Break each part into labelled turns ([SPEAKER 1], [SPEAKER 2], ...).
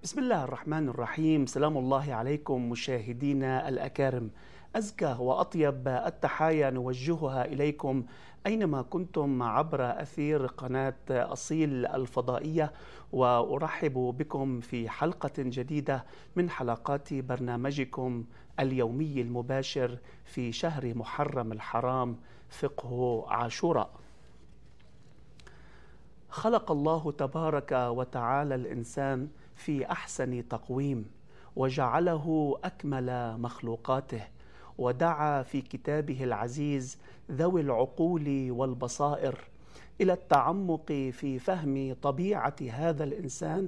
[SPEAKER 1] بسم الله الرحمن الرحيم. سلام الله عليكم مشاهدينا الأكارم. أزكى وأطيب التحايا نوجهها إليكم أينما كنتم عبر أثير قناة أصيل الفضائية، وأرحب بكم في حلقة جديدة من حلقات برنامجكم اليومي المباشر في شهر محرم الحرام، فقه عاشوراء. خلق الله تبارك وتعالى الإنسان في أحسن تقويم، وجعله أكمل مخلوقاته، ودعا في كتابه العزيز ذوي العقول والبصائر إلى التعمق في فهم طبيعة هذا الإنسان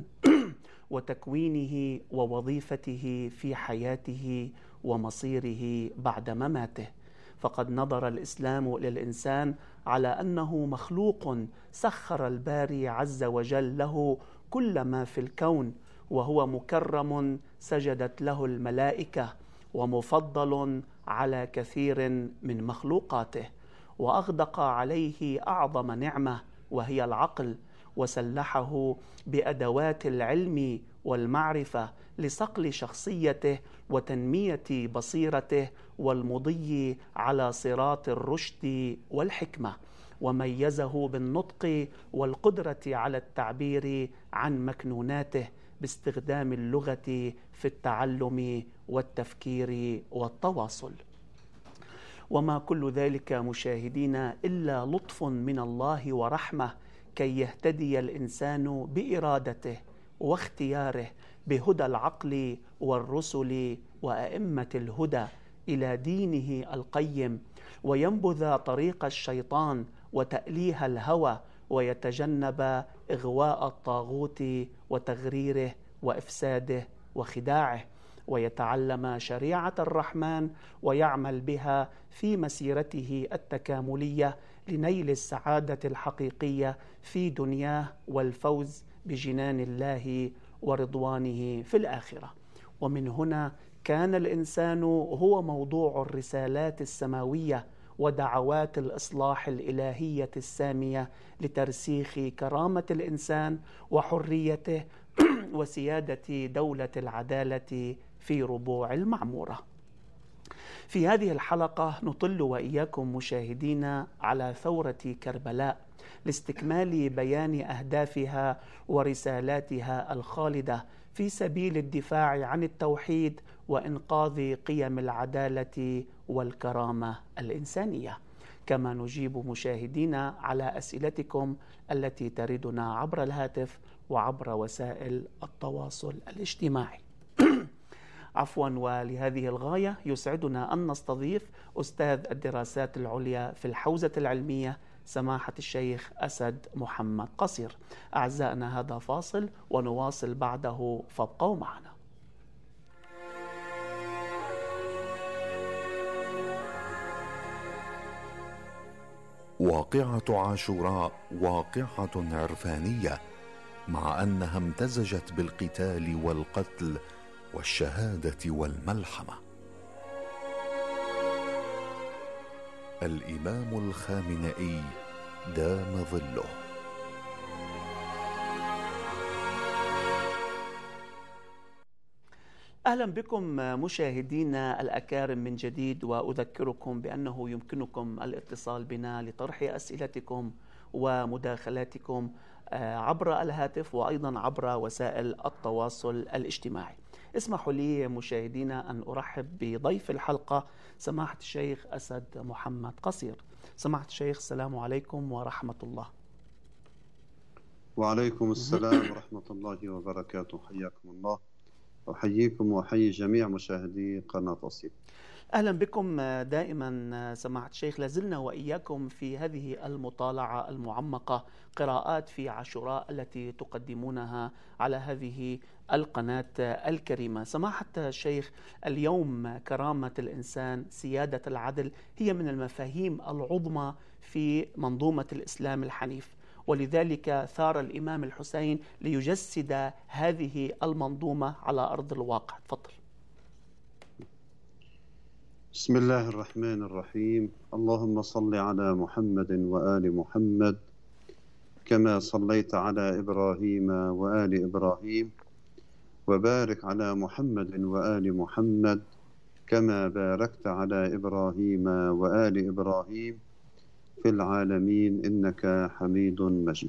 [SPEAKER 1] وتكوينه ووظيفته في حياته ومصيره بعد مماته. فقد نظر الإسلام إلى الإنسان على أنه مخلوق سخر الباري عز وجل له كل ما في الكون، وهو مكرم سجدت له الملائكة، ومفضل على كثير من مخلوقاته، وأغدق عليه أعظم نعمة وهي العقل، وسلحه بأدوات العلم والمعرفة لصقل شخصيته وتنمية بصيرته والمضي على صراط الرشد والحكمة، وميزه بالنطق والقدرة على التعبير عن مكنوناته باستخدام اللغة في التعلم والتفكير والتواصل. وما كل ذلك مشاهدينا إلا لطف من الله ورحمة كي يهتدي الإنسان بإرادته واختياره بهدى العقل والرسل وأئمة الهدى إلى دينه القيم، وينبذ طريق الشيطان وتأليه الهوى، ويتجنب إغواء الطاغوت وتغريره وإفساده وخداعه، ويتعلم شريعة الرحمن ويعمل بها في مسيرته التكاملية لنيل السعادة الحقيقية في دنياه والفوز بجنان الله ورضوانه في الآخرة. ومن هنا كان الإنسان هو موضوع الرسالات السماوية ودعوات الإصلاح الإلهية السامية لترسيخ كرامة الإنسان وحريته وسيادة دولة العدالة في ربوع المعمورة. في هذه الحلقة نطل وإياكم مشاهدينا على ثورة كربلاء لاستكمال بيان أهدافها ورسالاتها الخالدة في سبيل الدفاع عن التوحيد وإنقاذ قيم العدالة والكرامة الإنسانية، كما نجيب مشاهدينا على أسئلتكم التي تردنا عبر الهاتف وعبر وسائل التواصل الاجتماعي. عفوا، ولهذه الغاية يسعدنا أن نستضيف أستاذ الدراسات العليا في الحوزة العلمية سماحة الشيخ أسد محمد قصير. أعزائنا، هذا فاصل ونواصل بعده، فابقوا معنا.
[SPEAKER 2] واقعة عاشوراء واقعة عرفانية، مع أنها امتزجت بالقتال والقتل والشهادة والملحمة. الإمام الخامنئي دام ظله.
[SPEAKER 1] أهلا بكم مشاهدينا الأكارم من جديد، وأذكركم بأنه يمكنكم الاتصال بنا لطرح أسئلتكم ومداخلاتكم عبر الهاتف وأيضا عبر وسائل التواصل الاجتماعي. اسمحوا لي مشاهدينا أن أرحب بضيف الحلقة سماحة الشيخ أسد محمد قصير. سماحة الشيخ، السلام عليكم ورحمة الله.
[SPEAKER 3] وعليكم السلام ورحمة الله وبركاته. حياكم الله، أحييكم وأحيي جميع مشاهدي قناة أصيل.
[SPEAKER 1] أهلا بكم دائما سماحة الشيخ. لازلنا وإياكم في هذه المطالعة المعمقة، قراءات في عاشوراء التي تقدمونها على هذه القناة الكريمة. سماحة الشيخ، اليوم كرامة الإنسان، سيادة العدل، هي من المفاهيم العظمى في منظومة الإسلام الحنيف، ولذلك ثار الإمام الحسين ليجسد هذه المنظومة على أرض الواقع. تفضل.
[SPEAKER 3] بسم الله الرحمن الرحيم. اللهم صل على محمد وآل محمد كما صليت على إبراهيم وآل إبراهيم وبارك على محمد وآل محمد كما باركت على إبراهيم وآل إبراهيم في العالمين إنك حميد مجيد.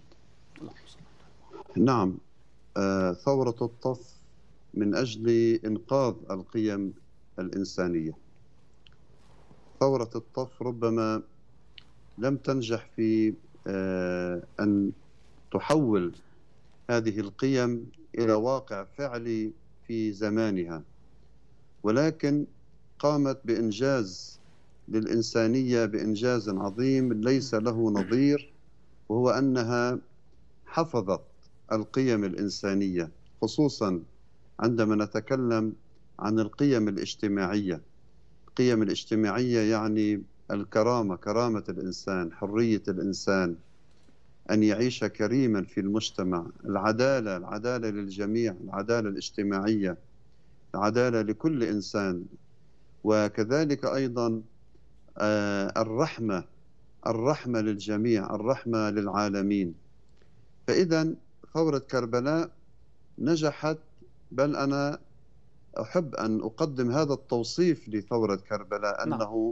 [SPEAKER 3] نعم، ثورة الطف من أجل إنقاذ القيم الإنسانية. ثورة الطف ربما لم تنجح في أن تحول هذه القيم إلى واقع فعلي في زمانها، ولكن قامت بإنجاز للإنسانية، بإنجاز عظيم ليس له نظير، وهو أنها حفظت القيم الإنسانية، خصوصا عندما نتكلم عن القيم الاجتماعية. القيم الاجتماعية يعني الكرامة، كرامة الإنسان، حرية الإنسان، أن يعيش كريما في المجتمع، العدالة، العدالة للجميع، العدالة الاجتماعية، العدالة لكل إنسان، وكذلك أيضا الرحمة، الرحمة للجميع، الرحمة للعالمين. فإذا ثورة كربلاء نجحت، بل أنا أحب أن أقدم هذا التوصيف لثورة كربلاء، أنه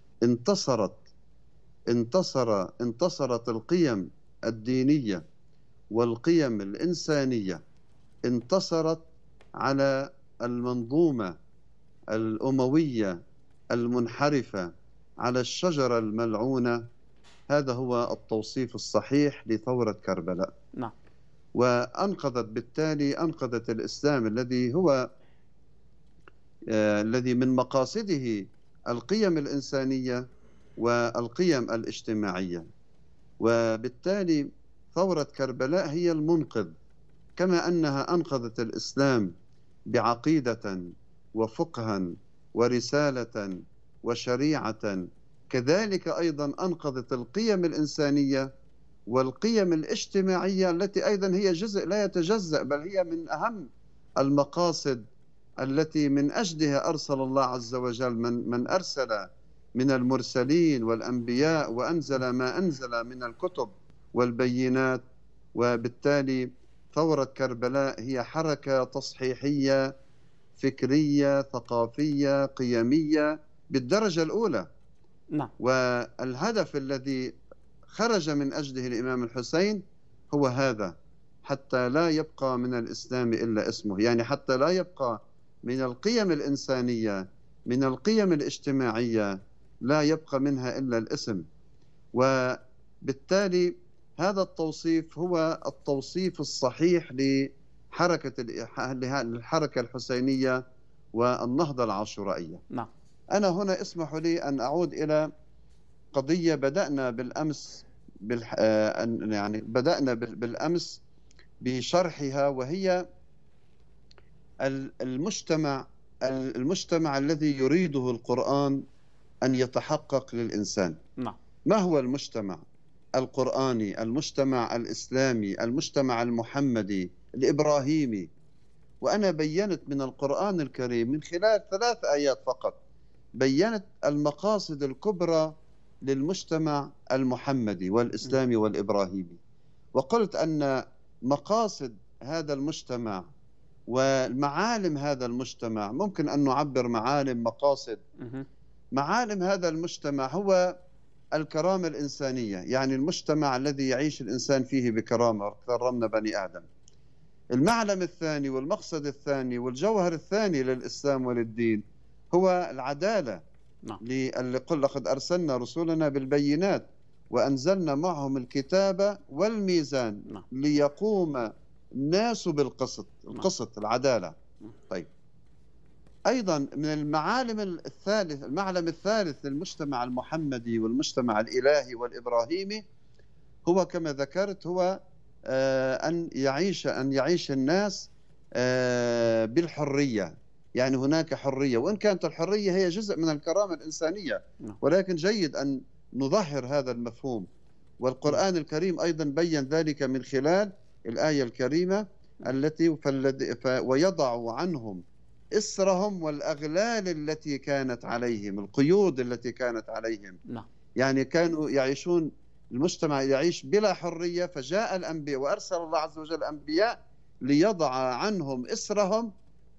[SPEAKER 3] انتصرت القيم الدينية والقيم الإنسانية، انتصرت على المنظومة الأموية المنحرفة، على الشجرة الملعونة. هذا هو التوصيف الصحيح لثورة كربلاء.
[SPEAKER 1] نعم.
[SPEAKER 3] وأنقذت بالتالي، أنقذت الإسلام الذي من مقاصده القيم الإنسانية والقيم الاجتماعية. وبالتالي ثورة كربلاء هي المنقذ، كما أنها أنقذت الإسلام بعقيدة وفقها ورسالة وشريعة، كذلك أيضا أنقذت القيم الإنسانية والقيم الاجتماعية، التي أيضا هي جزء لا يتجزأ، بل هي من أهم المقاصد التي من أجلها أرسل الله عز وجل من أرسل من المرسلين والأنبياء، وأنزل ما أنزل من الكتب والبينات. وبالتالي ثورة كربلاء هي حركة تصحيحية فكرية ثقافية قيمية بالدرجة الأولى.
[SPEAKER 1] نعم.
[SPEAKER 3] والهدف الذي خرج من أجله الإمام الحسين هو هذا، حتى لا يبقى من الإسلام إلا اسمه، يعني حتى لا يبقى من القيم الإنسانية، من القيم الاجتماعية، لا يبقى منها إلا الاسم. وبالتالي هذا التوصيف هو التوصيف الصحيح للحركة الحسينية والنهضة العاشورائية.
[SPEAKER 1] نعم.
[SPEAKER 3] أنا هنا اسمحوا لي أن أعود إلى قضية بدأنا بالأمس بالأمس بشرحها، وهي المجتمع الذي يريده القرآن أن يتحقق للإنسان.
[SPEAKER 1] نعم.
[SPEAKER 3] ما هو المجتمع القرآني، المجتمع الإسلامي، المجتمع المحمدي الإبراهيمي؟ وأنا بيّنت من القرآن الكريم من خلال 3 آيات فقط، بيّنت المقاصد الكبرى للمجتمع المحمدي والإسلامي والإبراهيمي، وقلت أن مقاصد هذا المجتمع ومعالم هذا المجتمع، ممكن أن نعبر معالم مقاصد. معالم هذا المجتمع هو الكرامة الإنسانية، يعني المجتمع الذي يعيش الإنسان فيه بكرامة، كرمنا بني آدم. المعلم الثاني والمقصد الثاني والجوهر الثاني للإسلام وللدين هو العدالة.
[SPEAKER 1] نعم.
[SPEAKER 3] اللي قل لقد أرسلنا رسولنا بالبينات وأنزلنا معهم الكتاب والميزان.
[SPEAKER 1] نعم.
[SPEAKER 3] ليقوم الناس بالقسط. القسط، العدالة. طيب، أيضا من المعالم المعلم الثالث للمجتمع المحمدي والمجتمع الإلهي والإبراهيمي هو كما ذكرت، هو أن يعيش الناس بالحرية، يعني هناك حرية، وإن كانت الحرية هي جزء من الكرامة الإنسانية، ولكن جيد أن نظهر هذا المفهوم. والقرآن الكريم أيضا بيّن ذلك من خلال الآية الكريمة التي ويضع عنهم إسرهم والأغلال التي كانت عليهم، القيود التي كانت عليهم. يعني كانوا يعيشون، المجتمع يعيش بلا حرية، فجاء الأنبياء وأرسل الله عز وجل الأنبياء ليضع عنهم إسرهم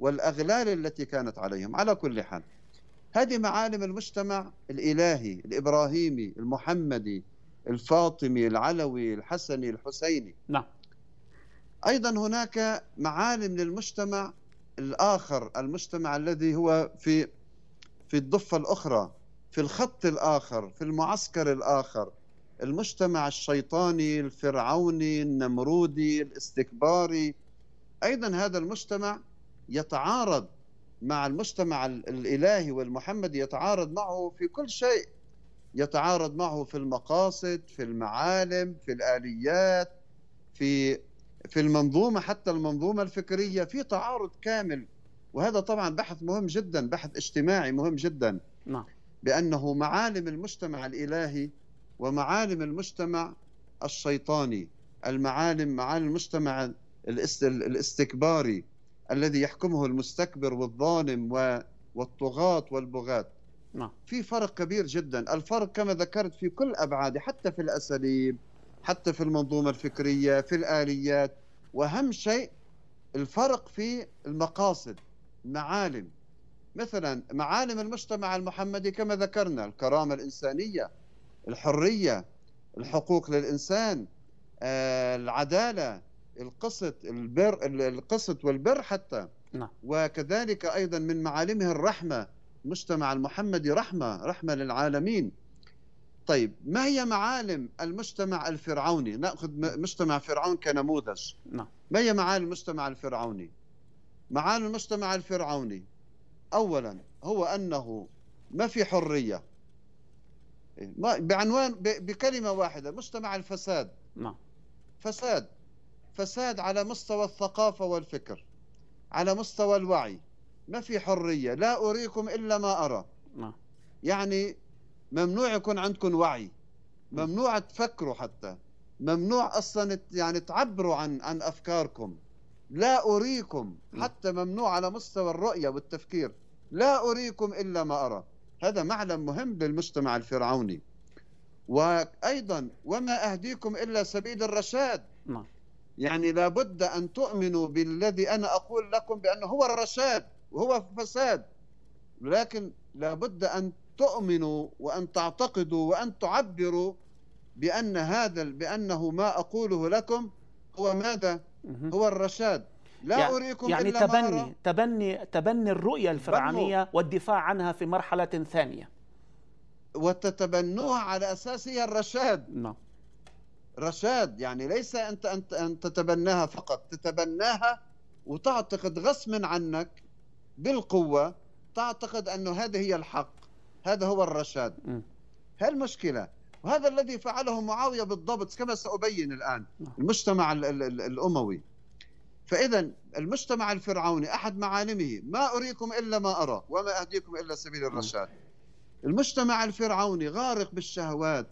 [SPEAKER 3] والأغلال التي كانت عليهم. على كل حال، هذه معالم المجتمع الإلهي الإبراهيمي المحمدي الفاطمي العلوي الحسني الحسيني.
[SPEAKER 1] نعم.
[SPEAKER 3] أيضا هناك معالم للمجتمع الآخر، المجتمع الذي هو في الضفة الأخرى، في الخط الآخر، في المعسكر الآخر، المجتمع الشيطاني الفرعوني النمرودي الاستكباري. أيضا هذا المجتمع يتعارض مع المجتمع الإلهي والمحمدي، يتعارض معه في كل شيء، يتعارض معه في المقاصد، في المعالم، في الآليات، في المنظومة، حتى المنظومة الفكرية في تعارض كامل. وهذا طبعا بحث مهم جدا، بحث اجتماعي مهم جدا.
[SPEAKER 1] نعم.
[SPEAKER 3] بأنه معالم المجتمع الإلهي ومعالم المجتمع الشيطاني، معالم المجتمع الاستكباري الذي يحكمه المستكبر والظالم والطغاة والبغاة.
[SPEAKER 1] نعم.
[SPEAKER 3] في فرق كبير جدا، الفرق كما ذكرت في كل أبعاده، حتى في الأساليب، حتى في المنظومة الفكرية، في الآليات، وأهم شيء الفرق في المقاصد. معالم، مثلا معالم المجتمع المحمدي كما ذكرنا: الكرامة الإنسانية، الحرية، الحقوق للإنسان، العدالة، القسط والبر حتى.
[SPEAKER 1] نعم.
[SPEAKER 3] وكذلك أيضا من معالمه الرحمة، المجتمع المحمدي رحمة للعالمين. طيب، ما هي معالم المجتمع الفرعوني؟ نأخذ مجتمع فرعون كنموذج.
[SPEAKER 1] نعم.
[SPEAKER 3] ما هي معالم المجتمع الفرعوني؟ معالم المجتمع الفرعوني أولا هو أنه ما في حرية، بعنوان بكلمة واحدة: مجتمع الفساد.
[SPEAKER 1] نعم.
[SPEAKER 3] فساد على مستوى الثقافة والفكر، على مستوى الوعي. ما في حرية، لا أريكم إلا ما أرى.
[SPEAKER 1] نعم.
[SPEAKER 3] يعني ممنوع يكون عندكم وعي، ممنوع تفكروا، حتى ممنوع أصلا يعني تعبروا عن أفكاركم. لا أريكم، حتى ممنوع على مستوى الرؤية والتفكير. لا أريكم إلا ما أرى. هذا معلم مهم للمجتمع الفرعوني. وأيضا وما أهديكم إلا سبيل الرشاد.
[SPEAKER 1] نعم.
[SPEAKER 3] يعني لابد أن تؤمنوا بالذي أنا أقول لكم بأنه هو الرشاد وهو فساد، لكن لابد أن تؤمنوا وأن تعتقدوا وأن تعبروا بأنه ما أقوله لكم هو ماذا؟ هو الرشاد. لا أريكم
[SPEAKER 1] يعني
[SPEAKER 3] إلا ما أرى.
[SPEAKER 1] تبني الرؤية الفرعونية والدفاع عنها في مرحلة ثانية،
[SPEAKER 3] وتتبنوها على أساس هي الرشاد.
[SPEAKER 1] نعم.
[SPEAKER 3] رشاد يعني ليس أن تتبناها فقط، تتبناها وتعتقد غصبا عنك بالقوة، تعتقد أنه هذه هي الحق، هذا هو الرشاد. هالمشكلة، وهذا الذي فعله معاوية بالضبط كما سأبين الآن. المجتمع الأموي. فإذا المجتمع الفرعوني أحد معالمه: ما أريكم إلا ما أرى وما أهديكم إلا سبيل الرشاد. المجتمع الفرعوني غارق بالشهوات،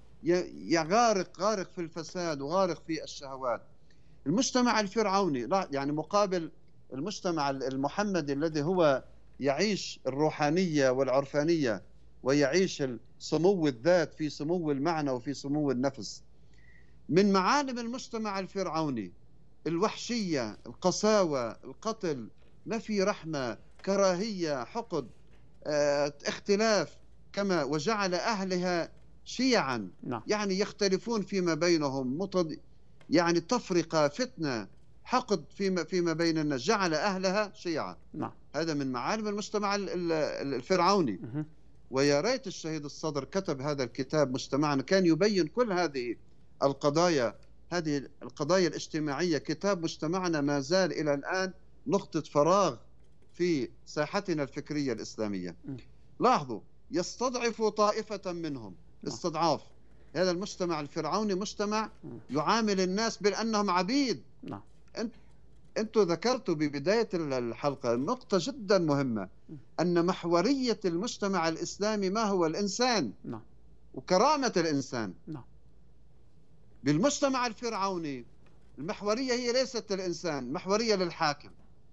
[SPEAKER 3] غارق في الفساد وغارق في الشهوات. المجتمع الفرعوني يعني مقابل المجتمع المحمدي الذي هو يعيش الروحانية والعرفانية ويعيش سمو الذات في سمو المعنى وفي سمو النفس. من معالم المجتمع الفرعوني الوحشية، القساوة، القتل، ما في رحمة، كراهية، حقد، اختلاف، كما وجعل أهلها شيعا.
[SPEAKER 1] نعم.
[SPEAKER 3] يعني يختلفون فيما بينهم، يعني تفرقة، فتنة، حقد فيما بين الناس، جعل أهلها شيعا.
[SPEAKER 1] نعم.
[SPEAKER 3] هذا من معالم المجتمع الفرعوني. ويا ريت الشهيد الصدر كتب هذا الكتاب مجتمعنا، كان يبين كل هذه القضايا الاجتماعية. كتاب مجتمعنا ما زال إلى الآن نقطة فراغ في ساحتنا الفكرية الإسلامية. لاحظوا، يستضعف طائفة منهم استضعاف. هذا المجتمع الفرعوني مجتمع يعامل الناس بأنهم عبيد. أنتم ذكرتوا ببداية الحلقة نقطة جدا مهمة، أن محورية المجتمع الإسلامي ما هو؟ الإنسان وكرامة الإنسان. بالمجتمع الفرعوني المحورية هي ليست للإنسان، محورية للحاكم.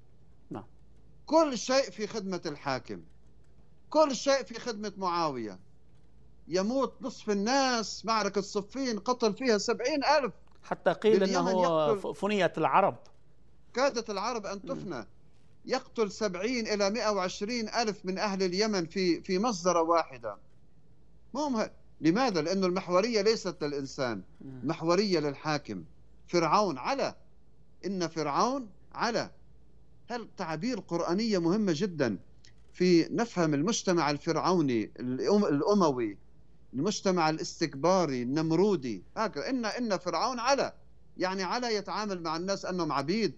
[SPEAKER 3] كل شيء في خدمة الحاكم، كل شيء في خدمة معاوية. يموت نصف الناس، معركة صفين قتل فيها 70,000.
[SPEAKER 1] حتى قيل أنه فنيت العرب،
[SPEAKER 3] كادت العرب أن تفنى. يقتل 70 إلى 120 ألف من أهل اليمن في مصدرة واحدة. لماذا؟ لأنه المحورية ليست للإنسان، محورية للحاكم. فرعون علا، إن فرعون علا. هالتعابير قرآنية مهمة جدا في نفهم المجتمع الفرعوني الأموي، المجتمع الاستكباري النمرودي. هكذا إن فرعون علا، يعني علا يتعامل مع الناس أنهم عبيد.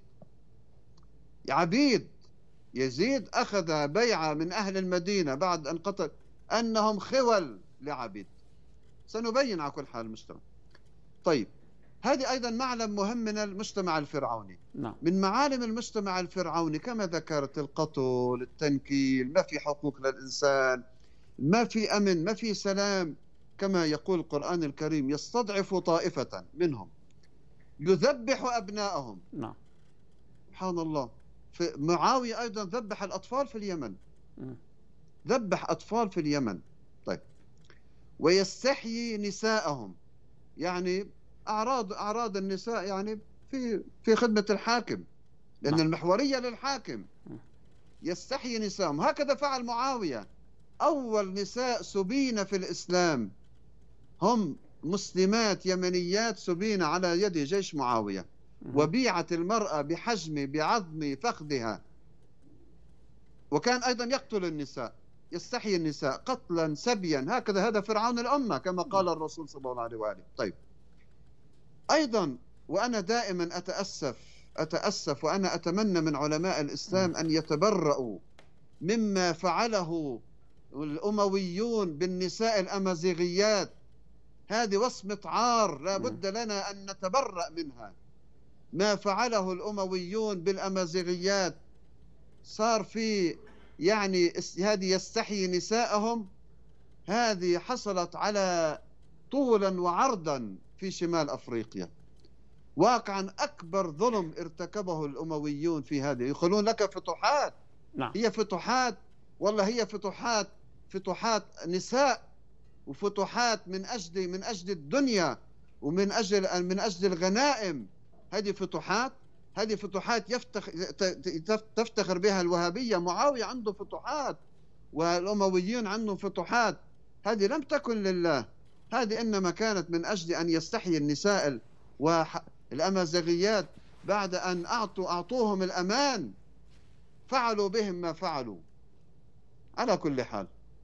[SPEAKER 3] يزيد أخذ بيعة من أهل المدينة بعد أن قتل أنهم خول لعبيد. سنبين على كل حال المجتمع. طيب، هذه أيضا معلم مهم من المجتمع الفرعوني. من معالم المجتمع الفرعوني كما ذكرت القتل، التنكيل، ما في حقوق للإنسان، ما في أمن، ما في سلام. كما يقول القرآن الكريم: يستضعف طائفة منهم يذبح أبناءهم. سبحان الله. معاوية أيضا ذبح الأطفال في اليمن، ذبح أطفال في اليمن. طيب، ويستحيي نساءهم، يعني أعراض النساء يعني في خدمة الحاكم، لأن المحورية للحاكم. يستحيي نساءهم، هكذا فعل معاوية. أول نساء سبين في الإسلام هم مسلمات يمنيات سبين على يد جيش معاوية، وبيعت المرأة بعظم فخذها. وكان أيضا يقتل النساء، يستحيي النساء قتلا سبيا. هكذا هذا فرعون الأمة كما قال الرسول صلى الله عليه وآله. طيب، أيضا وأنا دائما أتأسف وأنا أتمنى من علماء الإسلام أن يتبرؤوا مما فعله الأمويون بالنساء الأمازيغيات. هذه وصمة عار لا بد لنا أن نتبرأ منها. ما فعله الأمويون بالأمازيغيات صار في يعني هذه يستحيي نساءهم، هذه حصلت على طولا وعرضا في شمال أفريقيا. واقعا أكبر ظلم ارتكبه الأمويون في هذه. يقولون لك فتوحات. هي فتوحات، والله هي فتوحات نساء، وفتوحات من أجل الدنيا، ومن أجل الغنائم. هذه فتوحات تفتخر بها الوهابية. معاوية عنده فتوحات والأمويين عندهم فتوحات. هذه لم تكن لله، هذه إنما كانت من أجل أن يستحيي النساء والأمازيغيات بعد أن أعطوهم الأمان، فعلوا بهم ما فعلوا. على كل حال،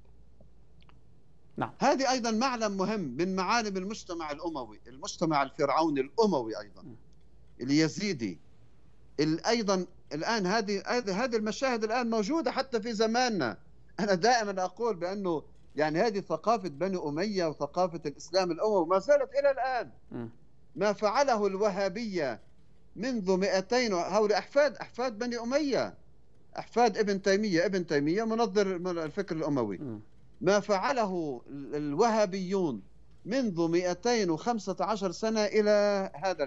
[SPEAKER 3] هذه أيضا معلم مهم من معالم المجتمع الأموي، المجتمع الفرعوني الأموي أيضا اليزيدي. أيضا الآن هذه المشاهد الآن موجودة حتى في زماننا. أنا دائما أقول بأنه يعني هذه ثقافة بني أمية وثقافة الإسلام الأموي ما زالت إلى الآن. ما فعله الوهابية منذ 200، هؤلاء أحفاد بني أمية، أحفاد ابن تيمية منظر الفكر الأموي. ما فعله الوهابيون منذ 215 سنة إلى هذا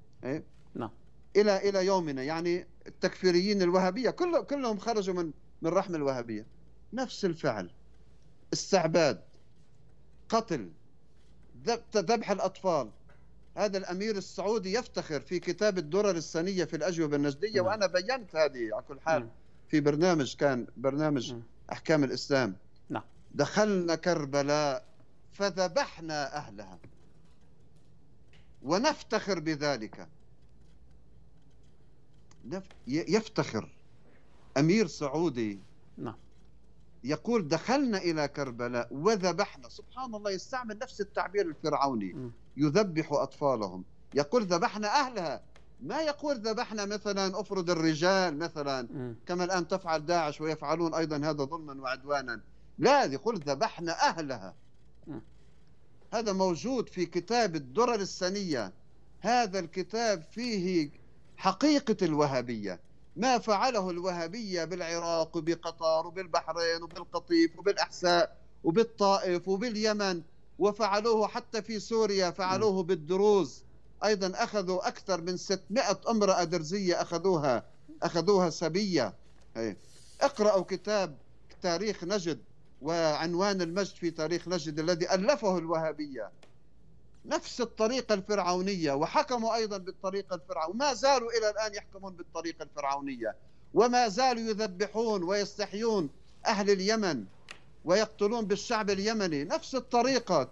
[SPEAKER 3] إلى يومنا، يعني التكفيريين الوهابية كلهم خرجوا من رحم الوهابية. نفس الفعل، استعباد، قتل، ذبح الأطفال. هذا الأمير السعودي يفتخر في كتاب الدرر السنية في الأجوبة النجدية، وأنا بينت هذه على كل حال في برنامج أحكام الإسلام. دخلنا كربلاء فذبحنا أهلها ونفتخر بذلك. يفتخر أمير سعودي يقول دخلنا إلى كربلاء وذبحنا. سبحان الله، يستعمل نفس التعبير الفرعوني. يذبح أطفالهم، يقول ذبحنا أهلها. ما يقول ذبحنا مثلا أفرد الرجال مثلا كما الآن تفعل داعش ويفعلون أيضا هذا ظلما وعدوانا. لا، يقول ذبحنا أهلها. هذا موجود في كتاب الدرر السنية. هذا الكتاب فيه حقيقة الوهابية، ما فعله الوهابية بالعراق وبقطر وبالبحرين وبالقطيف وبالأحساء وبالطائف وباليمن، وفعلوه حتى في سوريا، فعلوه بالدروز أيضا. أخذوا أكثر من 600 امرأة درزية أخذوها سبية. اقرأوا كتاب تاريخ نجد وعنوان المجد في تاريخ نجد الذي ألفه الوهابية. نفس الطريقة الفرعونية، وحكموا أيضا بالطريقة الفرعونية، وما زالوا إلى الآن يحكمون بالطريقة الفرعونية. وما زالوا يذبحون ويستحيون أهل اليمن ويقتلون بالشعب اليمني. نفس الطريقة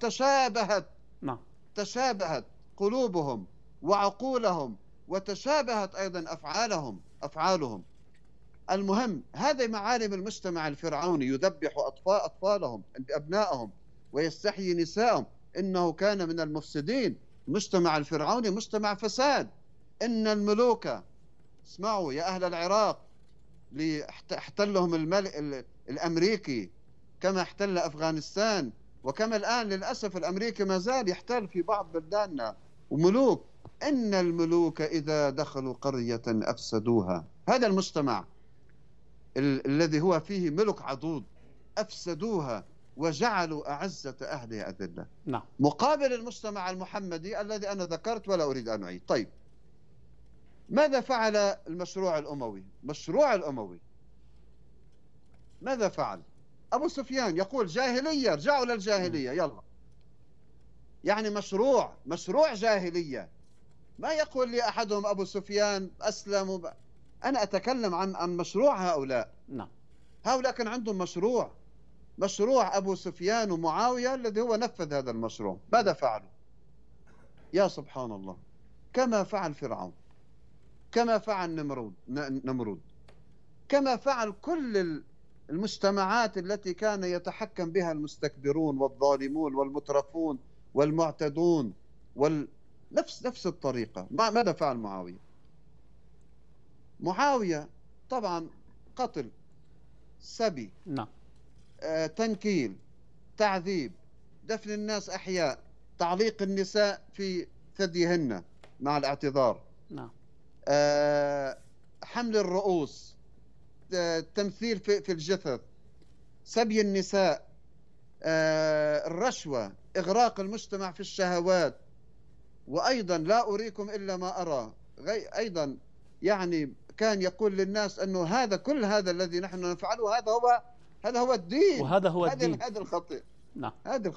[SPEAKER 3] تشابهت قلوبهم وعقولهم، وتشابهت أيضا أفعالهم. المهم، هذه معالم المجتمع الفرعوني، يذبح أطفالهم أبنائهم ويستحيي نسائهم. إنه كان من المفسدين. المجتمع الفرعوني مجتمع فساد. إن الملوك، اسمعوا يا أهل العراق، احتلهم الملك الأمريكي كما احتل أفغانستان، وكما الآن للأسف الأمريكي ما زال يحتل في بعض بلداننا وملوك. إن الملوك إذا دخلوا قرية أفسدوها. هذا المجتمع الذي هو فيه ملك عضوض أفسدوها وجعلوا أعزة أهلها أذلة.
[SPEAKER 1] نعم.
[SPEAKER 3] مقابل المجتمع المحمدي الذي أنا ذكرت ولا أريد أن أعيد. طيب، ماذا فعل المشروع الأموي؟ ماذا فعل؟ أبو سفيان يقول جاهلية، ارجعوا للجاهلية يلا. يعني مشروع جاهلية. ما يقول لي أحدهم أبو سفيان أسلم أنا أتكلم عن مشروع هؤلاء.
[SPEAKER 1] نعم.
[SPEAKER 3] هؤلاء كان عندهم مشروع أبو سفيان ومعاوية الذي هو نفذ هذا المشروع. ماذا فعلوا؟ يا سبحان الله، كما فعل فرعون، كما فعل نمرود، كما فعل كل المجتمعات التي كان يتحكم بها المستكبرون والظالمون والمترفون والمعتدون نفس الطريقة. ماذا فعل معاوية طبعا قتل، سبي،
[SPEAKER 1] نعم،
[SPEAKER 3] تنكيل، تعذيب، دفن الناس أحياء، تعليق النساء في ثديهن مع الاعتذار،
[SPEAKER 1] نعم،
[SPEAKER 3] حمل الرؤوس، تمثيل في الجثث، سبي النساء، الرشوة، إغراق المجتمع في الشهوات. وأيضا لا أريكم إلا ما أرى. أيضا يعني كان يقول للناس أنه كل هذا الذي نحن نفعله هذا هو الدين،
[SPEAKER 1] وهذا هو الدين.
[SPEAKER 3] هذا الخطير.
[SPEAKER 1] نعم.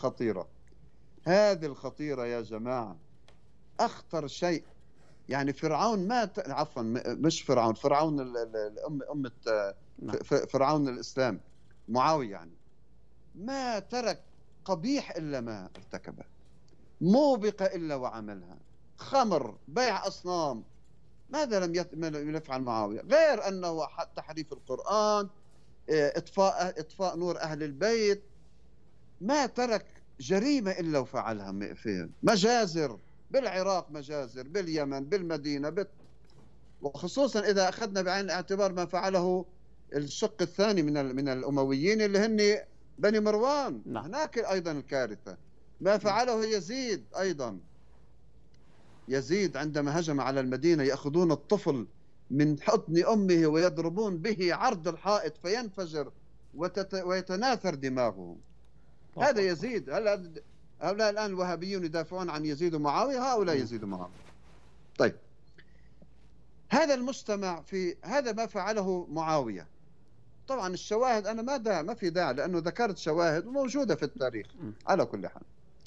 [SPEAKER 3] هذه الخطيرة يا جماعة، أخطر شيء. يعني فرعون مش فرعون أمة فرعون الإسلام، معاوية، يعني ما ترك قبيح إلا ما ارتكبه، موبقة إلا وعملها، خمر، بيع أصنام. ماذا لم يفعل معاوية غير أنه تحريف القرآن، إطفاء نور أهل البيت. ما ترك جريمة إلا وفعلها. في مجازر بالعراق، مجازر باليمن، بالمدينة، وخصوصا إذا أخذنا بعين الاعتبار ما فعله الشق الثاني من الأمويين اللي هن بني مروان.
[SPEAKER 1] نعم.
[SPEAKER 3] هناك أيضا الكارثة ما فعله يزيد. أيضا يزيد عندما هجم على المدينة، يأخذون الطفل من حضن أمه ويضربون به عرض الحائط فينفجر ويتناثر دماغه. هذا يزيد. هؤلاء الآن الوهابيون يدافعون عن يزيد ومعاوية، هؤلاء يزيد ومعاوية. طيب، هذا المجتمع هذا ما فعله معاوية. طبعا الشواهد أنا ما في داعي، لأنه ذكرت شواهد وموجودة في التاريخ. على كل حال،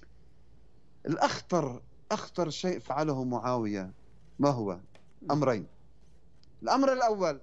[SPEAKER 3] أخطر شيء فعله معاوية ما هو؟ أمرين. الأمر الأول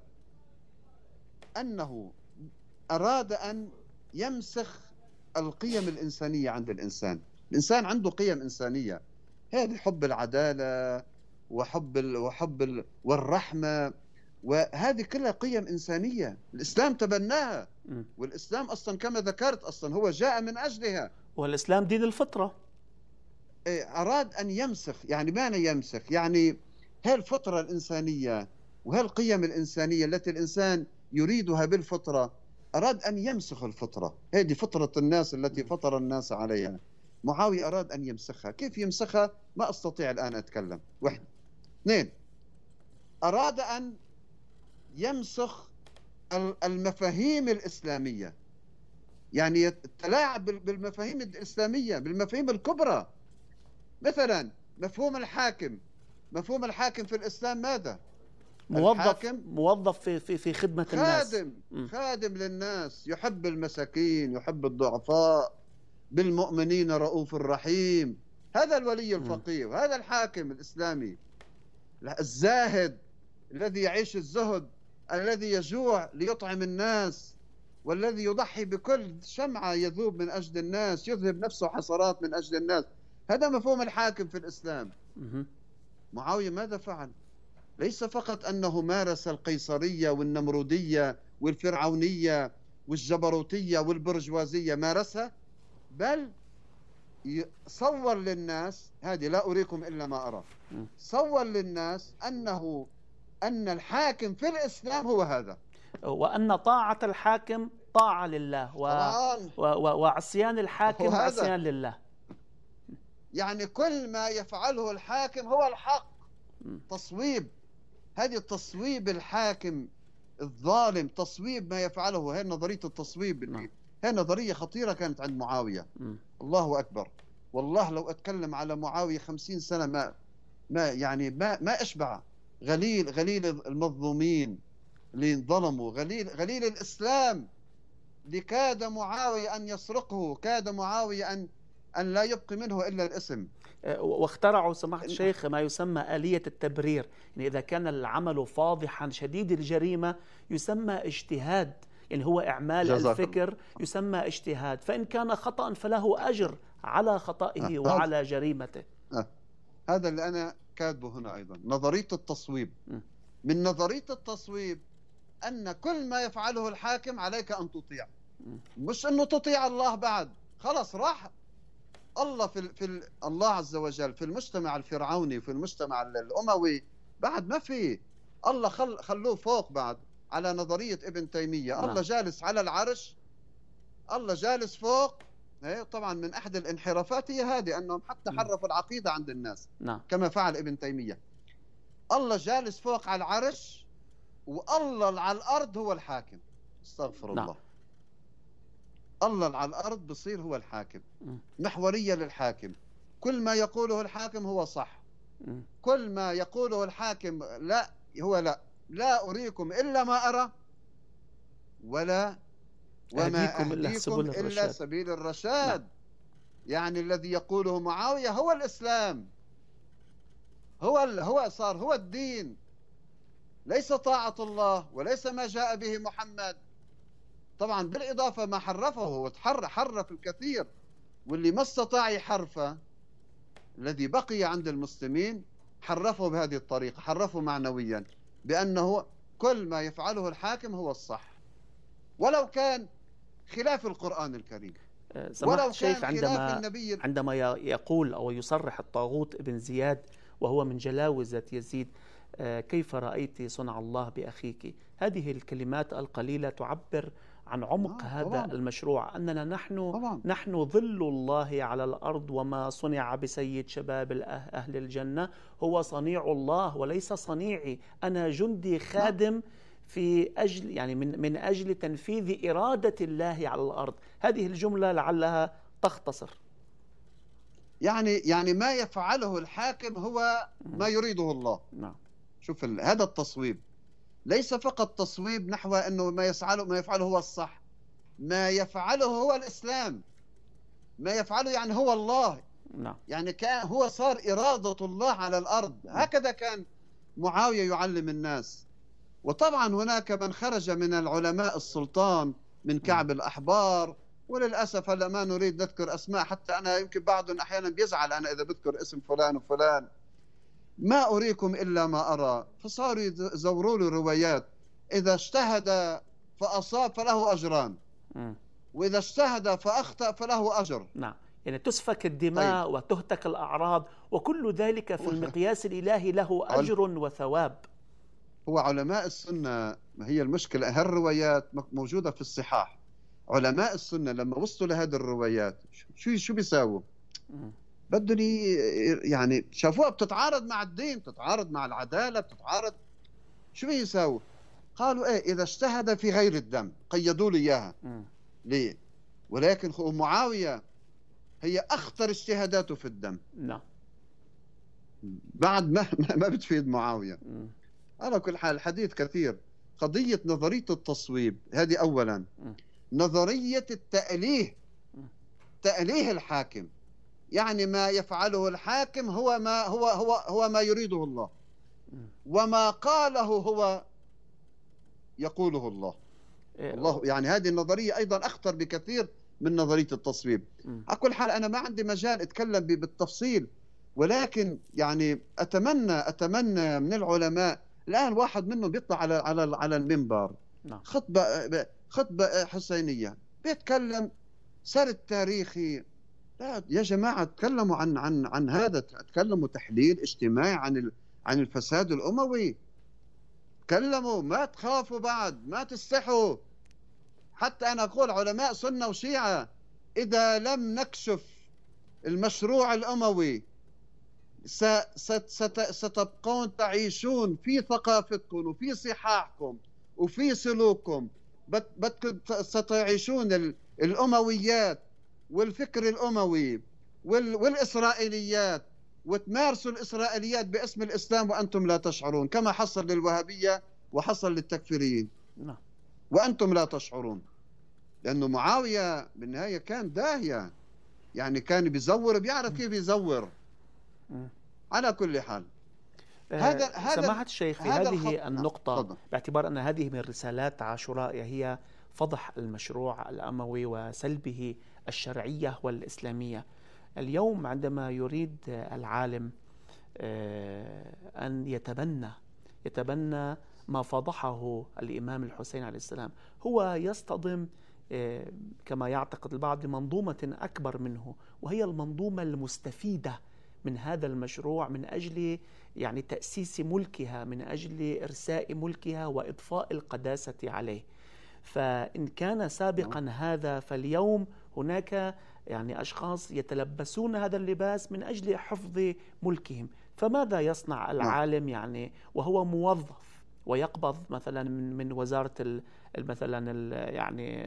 [SPEAKER 3] أنه أراد أن يمسخ القيم الإنسانية عند الإنسان. الإنسان عنده قيم إنسانية، هذه حب العدالة وحب والرحمة، وهذه كلها قيم إنسانية الإسلام تبناها. والإسلام أصلا كما ذكرت أصلا هو جاء من أجلها،
[SPEAKER 1] والإسلام دين الفطرة.
[SPEAKER 3] أراد أن يمسخ. يعني معنى يمسخ؟ يعني هالفطرة الإنسانية وهالقيم الإنسانية التي الإنسان يريدها بالفطرة، أراد أن يمسخ الفطرة. هذه فطرة الناس التي فطر الناس عليها. معاوية أراد أن يمسخها. كيف يمسخها؟ ما أستطيع الآن أتكلم. واحد. اثنين، أراد أن يمسخ المفاهيم الإسلامية، يعني يتلاعب بالمفاهيم الإسلامية، بالمفاهيم الكبرى. مثلا مفهوم الحاكم في الإسلام ماذا؟
[SPEAKER 1] موظف في خدمة الناس،
[SPEAKER 3] خادم للناس، يحب المساكين، يحب الضعفاء، بالمؤمنين رؤوف رحيم. هذا الولي الفقيه، وهذا الحاكم الإسلامي الزاهد الذي يعيش الزهد الذي يجوع ليطعم الناس، والذي يضحي بكل شمعة يذوب من أجل الناس، يذهب نفسه حسرات من أجل الناس. هذا مفهوم الحاكم في الإسلام. معاوية ماذا فعل؟ ليس فقط أنه مارس القيصرية والنمرودية والفرعونية والجبروتية والبرجوازية، مارسها، بل صور للناس، هذه لا أريكم إلا ما أرى، صور للناس أن الحاكم في الإسلام هو هذا،
[SPEAKER 1] وأن طاعة الحاكم طاعة لله، وعصيان الحاكم عصيان لله.
[SPEAKER 3] يعني كل ما يفعله الحاكم هو الحق. تصويب، هذه تصويب الحاكم الظالم، تصويب ما يفعله. هي نظرية التصويب، هي نظرية خطيرة كانت عند معاوية. الله أكبر. والله لو أتكلم على معاوية 50 سنة ما أشبع. غليل المظلومين اللي انظلموا، غليل الإسلام اللي كاد معاوية أن يسرقه، كاد معاوية أن لا يبقي منه إلا الاسم.
[SPEAKER 1] واخترعوا سماحة الشيخ ما يسمى آلية التبرير. يعني إذا كان العمل فاضحا شديد الجريمة يسمى اجتهاد، يعني هو إعمال الفكر يسمى اجتهاد، فإن كان خطأ فله أجر على خطئه وعلى جريمته.
[SPEAKER 3] هذا اللي أنا كاتبه هنا أيضا، نظرية التصويب. من نظرية التصويب أن كل ما يفعله الحاكم عليك أن تطيع، مش أنه تطيع الله بعد. خلص راح الله الله عز وجل في المجتمع الفرعوني وفي المجتمع الأموي بعد ما في. الله خلوه فوق بعد على نظرية ابن تيمية. الله جالس على العرش، الله جالس فوق. طبعا من أحد الانحرافات هي هذه، أنهم حتى حرفوا العقيدة عند الناس كما فعل ابن تيمية. الله جالس فوق على العرش، والله على الأرض هو الحاكم. استغفر الله. الله على الأرض بصير هو الحاكم، محورية للحاكم. كل ما يقوله الحاكم هو صح، كل ما يقوله الحاكم لا هو لا أريكم إلا ما أرى، وما أهديكم إلا سبيل الرشاد. يعني الذي يقوله معاوية هو الإسلام، هو صار هو الدين، ليس طاعة الله وليس ما جاء به محمد. طبعا بالإضافة ما حرفه، وحرف الكثير، واللي ما استطاع يحرفه الذي بقي عند المسلمين حرفه بهذه الطريقة، حرفه معنويا بأنه كل ما يفعله الحاكم هو الصح، ولو كان خلاف القرآن الكريم،
[SPEAKER 1] ولو كان خلاف النبي. عندما يقول أو يصرح الطاغوت ابن زياد وهو من جلاوزة يزيد: كيف رأيت صنع الله بأخيك؟ هذه الكلمات القليلة تعبر عن عمق هذا طبعا. المشروع، أننا نحن ظل الله على الأرض، وما صنع بسيد شباب أهل الجنة هو صنيع الله وليس صنيعي. أنا جندي خادم في أجل، يعني من أجل تنفيذ إرادة الله على الأرض. هذه الجملة لعلها تختصر.
[SPEAKER 3] يعني ما يفعله الحاكم هو ما يريده الله. شوف هذا التصويب ليس فقط تصويب نحو أنه ما يفعله هو الصح، ما يفعله هو الإسلام، ما يفعله يعني هو الله. يعني كان هو صار إرادة الله على الأرض. هكذا كان معاوية يعلم الناس. وطبعا هناك من خرج من العلماء السلطان من كعب الأحبار، وللأسف هلا ما نريد نذكر أسماء، حتى أنا يمكن بعضهم أحيانا بيزعل أنا إذا بذكر اسم فلان وفلان. ما أريكم إلا ما أرى. فصاروا يزوروا له روايات: إذا اجتهد فأصاب فله أجران، وإذا اجتهد فأخطأ فله أجر.
[SPEAKER 1] يعني تسفك الدماء وتهتك الأعراض، وكل ذلك في المقياس الإلهي له أجر وثواب.
[SPEAKER 3] هو علماء السنة، هي المشكلة، هالروايات موجودة في الصحاح. علماء السنة لما وصلوا لهذه الروايات شو بيساووا؟ بدهم يعني شافوها بتتعارض مع الدين، بتتعارض مع العدالة، بتتعارض. شو بيساووا؟ قالوا إذا اجتهد في غير الدم، قيدوا له إياها. ليه؟ ولكن معاوية هي أخطر اجتهاداته في الدم. بعد ما بتفيد معاوية. على كل حال الحديث كثير. قضية نظرية التصويب هذه أولا. نظرية التأليه، تأليه الحاكم، يعني ما يفعله الحاكم هو ما يريده الله، وما قاله يقوله الله.
[SPEAKER 1] إيه،
[SPEAKER 3] الله يعني هذه النظرية أيضا أخطر بكثير من نظرية التصويب. على كل حال أنا ما عندي مجال أتكلم بالتفصيل، ولكن يعني أتمنى من العلماء، الآن واحد منهم بيطلع على المنبر خطبة حسينية بيتكلم سرد تاريخي. لا يا جماعة، تكلموا عن هذا، تكلموا تحليل اجتماعي عن الفساد الأموي. تكلموا، ما تخافوا بعد، ما تستحوا. حتى أنا أقول علماء سنة وشيعة، إذا لم نكشف المشروع الأموي ستبقون تعيشون في ثقافتكم وفي صحاحكم وفي سلوككم، ستعيشون الأمويات والفكر الأموي والإسرائيليات، وتمارسوا الإسرائيليات باسم الإسلام وأنتم لا تشعرون، كما حصل للوهابية وحصل للتكفيريين وأنتم لا تشعرون. لأنه معاوية بالنهاية كان داهية، يعني كان بيزور، بيعرف كيف يزور. على كل حال
[SPEAKER 1] هذا سماحة الشيخ في هذه النقطة، باعتبار أن هذه من رسالات عاشوراء هي فضح المشروع الأموي وسلبه الشرعية والإسلامية. اليوم عندما يريد العالم أن يتبنى ما فضحه الإمام الحسين عليه السلام، هو يصطدم كما يعتقد البعض بمنظومة أكبر منه، وهي المنظومة المستفيدة من هذا المشروع من أجل يعني تأسيس ملكها، من أجل إرساء ملكها وإضفاء القداسة عليه. فإن كان سابقا هذا، فاليوم هناك يعني أشخاص يتلبسون هذا اللباس من أجل حفظ ملكهم. فماذا يصنع العالم يعني وهو موظف ويقبض مثلا من وزارة مثلا يعني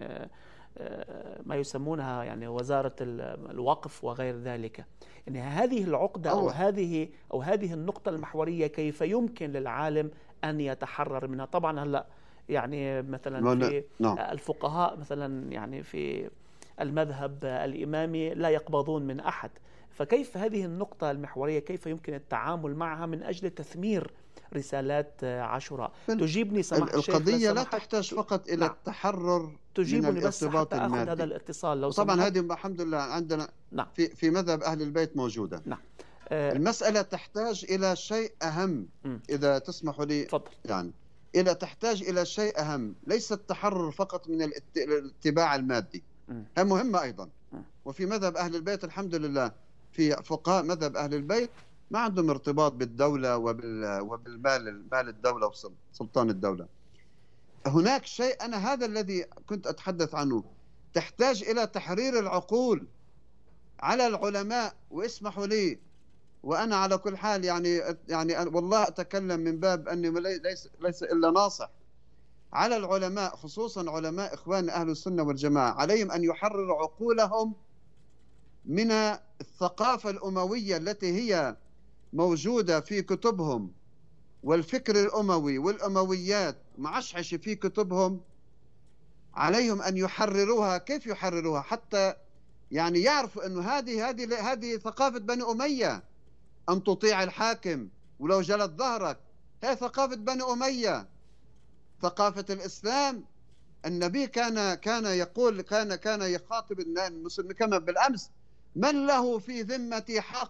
[SPEAKER 1] ما يسمونها يعني وزارة الوقف وغير ذلك؟ يعني هذه العقدة أو هذه النقطة المحورية كيف يمكن للعالم أن يتحرر منها؟ طبعا هلا يعني مثلا في الفقهاء مثلا يعني في المذهب الإمامي لا يقبضون من أحد، فكيف هذه النقطة المحورية كيف يمكن التعامل معها من أجل تثمير رسالات عاشوراء؟ تجيبني سماحة الشيخ.
[SPEAKER 3] القضية لا تحتاج فقط إلى التحرر من الارتباط المادي.
[SPEAKER 1] هذا الاتصال لو
[SPEAKER 3] طبعا هذه الحمد لله عندنا في مذهب أهل البيت موجودة. المسألة تحتاج إلى شيء أهم، إذا تسمحوا لي.
[SPEAKER 1] فضل.
[SPEAKER 3] يعني تحتاج إلى شيء أهم، ليس التحرر فقط من الاتباع المادي، هي مهمة أيضا. وفي مذهب أهل البيت الحمد لله، في فقهاء مذهب أهل البيت ما عندهم ارتباط بالدولة وبالمال، مال الدولة وسلطان الدولة. هناك شيء، أنا هذا الذي كنت أتحدث عنه، تحتاج إلى تحرير العقول على العلماء. واسمحوا لي، وأنا على كل حال يعني والله أتكلم من باب أني ليس إلا ناصح على العلماء، خصوصا علماء إخوان أهل السنة والجماعة، عليهم أن يحرروا عقولهم من الثقافة الأموية التي هي موجودة في كتبهم، والفكر الأموي والأمويات معشعش في كتبهم. عليهم أن يحرروها. كيف يحرروها؟ حتى يعني يعرفوا أنه هذه ثقافة بني أمية، أن تطيع الحاكم ولو جلد ظهرك، هي ثقافة بني أمية. ثقافة الإسلام، النبي كان يقول، كان يخاطب المسلمين كما بالأمس: من له في ذمتي حق.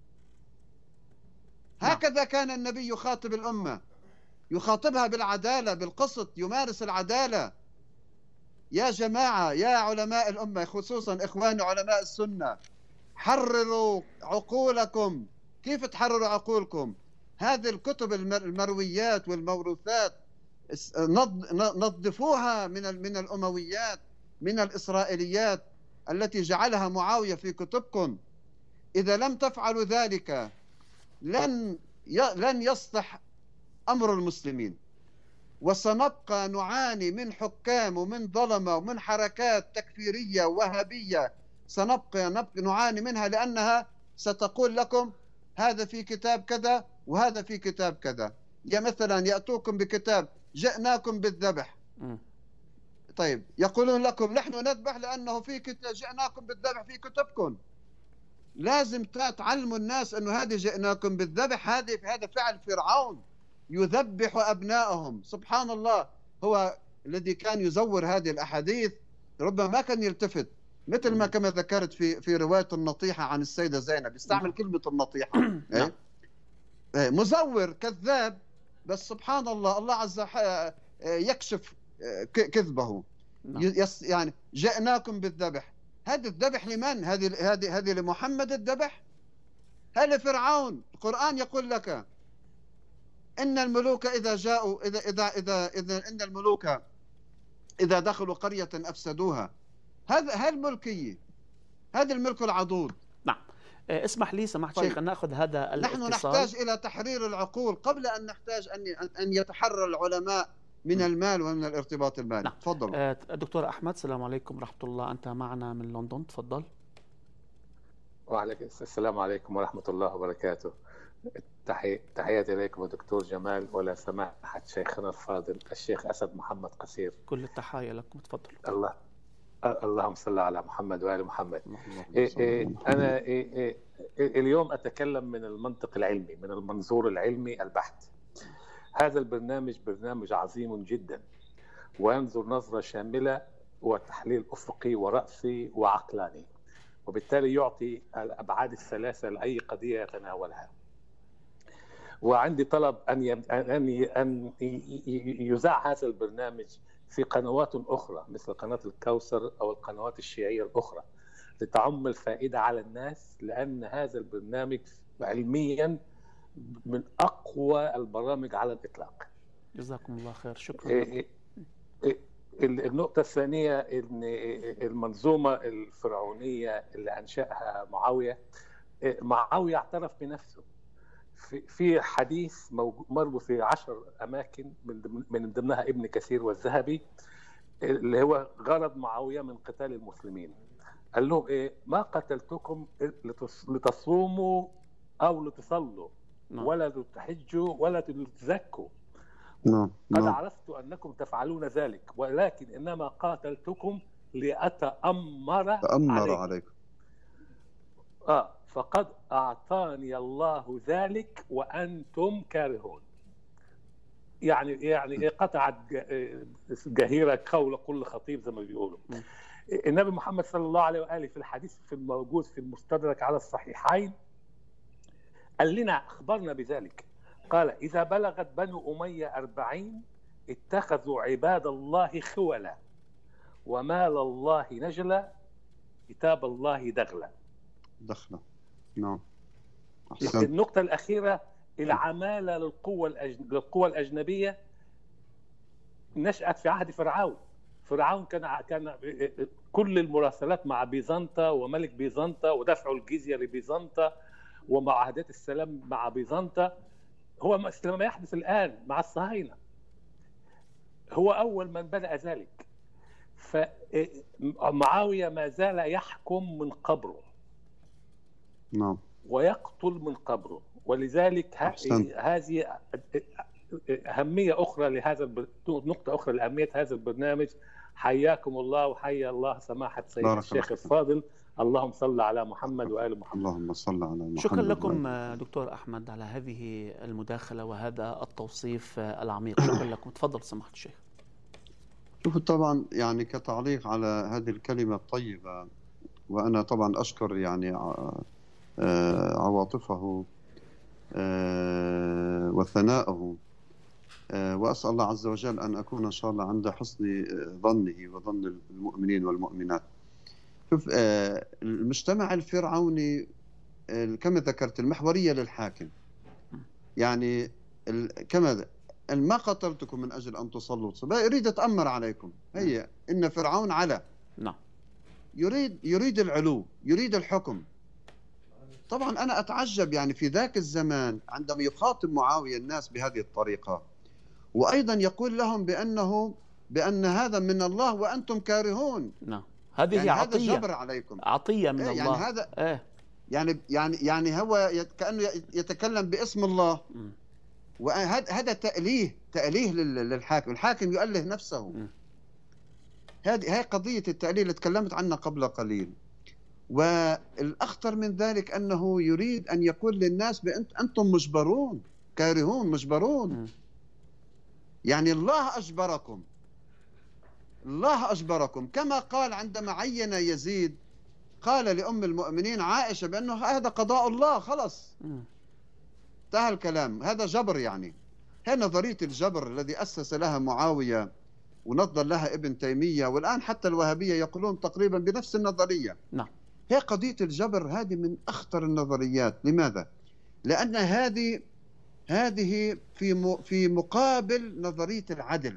[SPEAKER 3] هكذا كان النبي يخاطب الأمة، يخاطبها بالعدالة، بالقسط، يمارس العدالة. يا جماعة، يا علماء الأمة، خصوصا إخواني علماء السنة، حرروا عقولكم. كيف تحرروا عقولكم؟ هذه الكتب المرويات والموروثات نظفوها من الأمويات، من الإسرائيليات التي جعلها معاوية في كتبكم. إذا لم تفعلوا ذلك لن يصلح أمر المسلمين، وسنبقى نعاني من حكام ومن ظلمة ومن حركات تكفيرية وهابية. سنبقى نعاني منها، لأنها ستقول لكم هذا في كتاب كذا وهذا في كتاب كذا. يا مثلا يأتوكم بكتاب جئناكم بالذبح، طيب يقولون لكم نحن نذبح لأنه في كتاب، جئناكم بالذبح في كتبكم. لازم تعلموا الناس أنه هذه جئناكم بالذبح، هذا فعل فرعون، يذبح أبنائهم. سبحان الله، هو الذي كان يزور هذه الأحاديث ربما ما كان يلتفت، مثل ما كما ذكرت في رواية النطيحة عن السيدة زينب، يستعمل كلمة النطيحة. مزور كذاب، بس سبحان الله، الله عز وجل يكشف كذبه. يعني جئناكم بالذبح، هذا الذبح لمن؟ هذه لمحمد الذبح؟ هل فرعون؟ القرآن يقول لك إن الملوك إذا جاءوا إذا إن الملوك إذا دخلوا قرية أفسدوها. هذا الملكية، هذا الملك العضوض.
[SPEAKER 1] نعم. اسمح لي سماحة الشيخ أن نأخذ هذا الاتصال.
[SPEAKER 3] نحن نحتاج إلى تحرير العقول قبل أن نحتاج أن يتحرر العلماء من المال ومن الارتباط المالي.
[SPEAKER 1] نعم.
[SPEAKER 3] تفضل.
[SPEAKER 1] دكتور أحمد، السلام عليكم ورحمة الله، أنت معنا من لندن، تفضل.
[SPEAKER 4] وعليكم السلام عليكم ورحمة الله وبركاته. تحياتي إليكم دكتور جمال، ولا سماحة شيخنا الفاضل الشيخ أسد محمد قصير.
[SPEAKER 1] كل التحايا لكم، تفضل.
[SPEAKER 4] اللهم صل على محمد وآل محمد. أنا اليوم أتكلم من المنطق العلمي، من المنظور العلمي البحت. هذا البرنامج برنامج عظيم جدا، وينظر نظرة شاملة وتحليل أفقي ورأسي وعقلاني، وبالتالي يعطي الأبعاد الثلاثة لأي قضية يتناولها. وعندي طلب أن يذاع هذا البرنامج في قنوات أخرى مثل قناة الكوثر أو القنوات الشيعية الأخرى لتعم الفائدة على الناس، لأن هذا البرنامج علميا من أقوى البرامج على الإطلاق.
[SPEAKER 1] جزاكم الله خير، شكرا.
[SPEAKER 4] النقطة الثانية، إن المنظومة الفرعونية اللي أنشأها معاوية اعترف بنفسه في حديث مربوط في 10 أماكن من ضمنها ابن كثير والذهبي، اللي هو غرض معاوية من قتال المسلمين. قال لهم ما قتلتكم لتصوموا أو لتصلوا ولا لتحجوا ولا لتزكوا. قد عرفت أنكم تفعلون ذلك، ولكن إنما قاتلتكم لأتأمر عليكم. فقد أعطاني الله ذلك وأنتم كارهون. يعني قطعت جهيرة قول كل خطيب زي ما بيقولوا. النبي محمد صلى الله عليه وآله في الحديث في الموجود في المستدرك على الصحيحين قال لنا، أخبرنا بذلك، قال: إذا بلغت بنو أمية 40 اتخذوا عباد الله خولا، ومال الله نجلا، كتاب الله دخلا.
[SPEAKER 3] نعم.
[SPEAKER 4] النقطة الأخيرة، العمالة للقوى الأجنبية نشأت في عهد فرعون. كان كل المراسلات مع بيزنطة وملك بيزنطة ودفع الجزية لبيزنطة ومعاهدات السلام مع بيزنطة، هو مثل ما يحدث الآن مع الصهاينة. هو أول من بدأ ذلك. فمعاوية ما زال يحكم من قبره.
[SPEAKER 3] نعم.
[SPEAKER 4] ويقتل من قبره، ولذلك هذه أهمية أخرى نقطة أخرى لأهمية هذا البرنامج. حياكم الله وحيا الله سماحة سيد الشيخ الفاضل. اللهم صل على محمد وآل محمد.
[SPEAKER 3] اللهم صل على محمد.
[SPEAKER 1] شكرا لكم دكتور أحمد على هذه المداخلة وهذا التوصيف العميق. شكرا لكم. تفضل سماحة الشيخ.
[SPEAKER 3] شوفوا، طبعا يعني كتعليق على هذه الكلمة الطيبة، وأنا طبعا أشكر يعني عواطفه وثناءه، وأسأل الله عز وجل أن أكون إن شاء الله عند حسن ظنه وظن المؤمنين والمؤمنات. شوف، المجتمع الفرعوني كما ذكرت المحورية للحاكم، يعني كما ما قتلتكم من أجل أن تصلوا يريد يتأمر عليكم. هي إن فرعون علا، يريد العلو، يريد الحكم. طبعا أنا أتعجب يعني في ذاك الزمان عندما يخاطب معاوية الناس بهذه الطريقة، وأيضا يقول لهم بأن هذا من الله وأنتم كارهون.
[SPEAKER 1] نعم، هذه
[SPEAKER 3] يعني
[SPEAKER 1] عطية،
[SPEAKER 3] هذا جبر عليكم،
[SPEAKER 1] عطية من الله.
[SPEAKER 3] يعني هذا يعني هو كأنه يتكلم باسم الله، وهذا تأليه للحاكم. الحاكم يؤله نفسه. هذه قضية التأليه اللي تكلمت عنها قبل قليل. والأخطر من ذلك أنه يريد أن يقول للناس أنتم مجبرون، كارهون، مجبرون. يعني الله أجبركم، الله أجبركم، كما قال عندما عين يزيد قال لأم المؤمنين عائشة بأنه هذا قضاء الله، خلص انتهى الكلام، هذا جبر. يعني هي نظرية الجبر الذي أسس لها معاوية ونظر لها ابن تيمية، والآن حتى الوهابية يقولون تقريبا بنفس النظرية.
[SPEAKER 1] نعم.
[SPEAKER 3] هي قضية الجبر هذه من أخطر النظريات. لماذا؟ لأن هذه في مقابل نظرية العدل.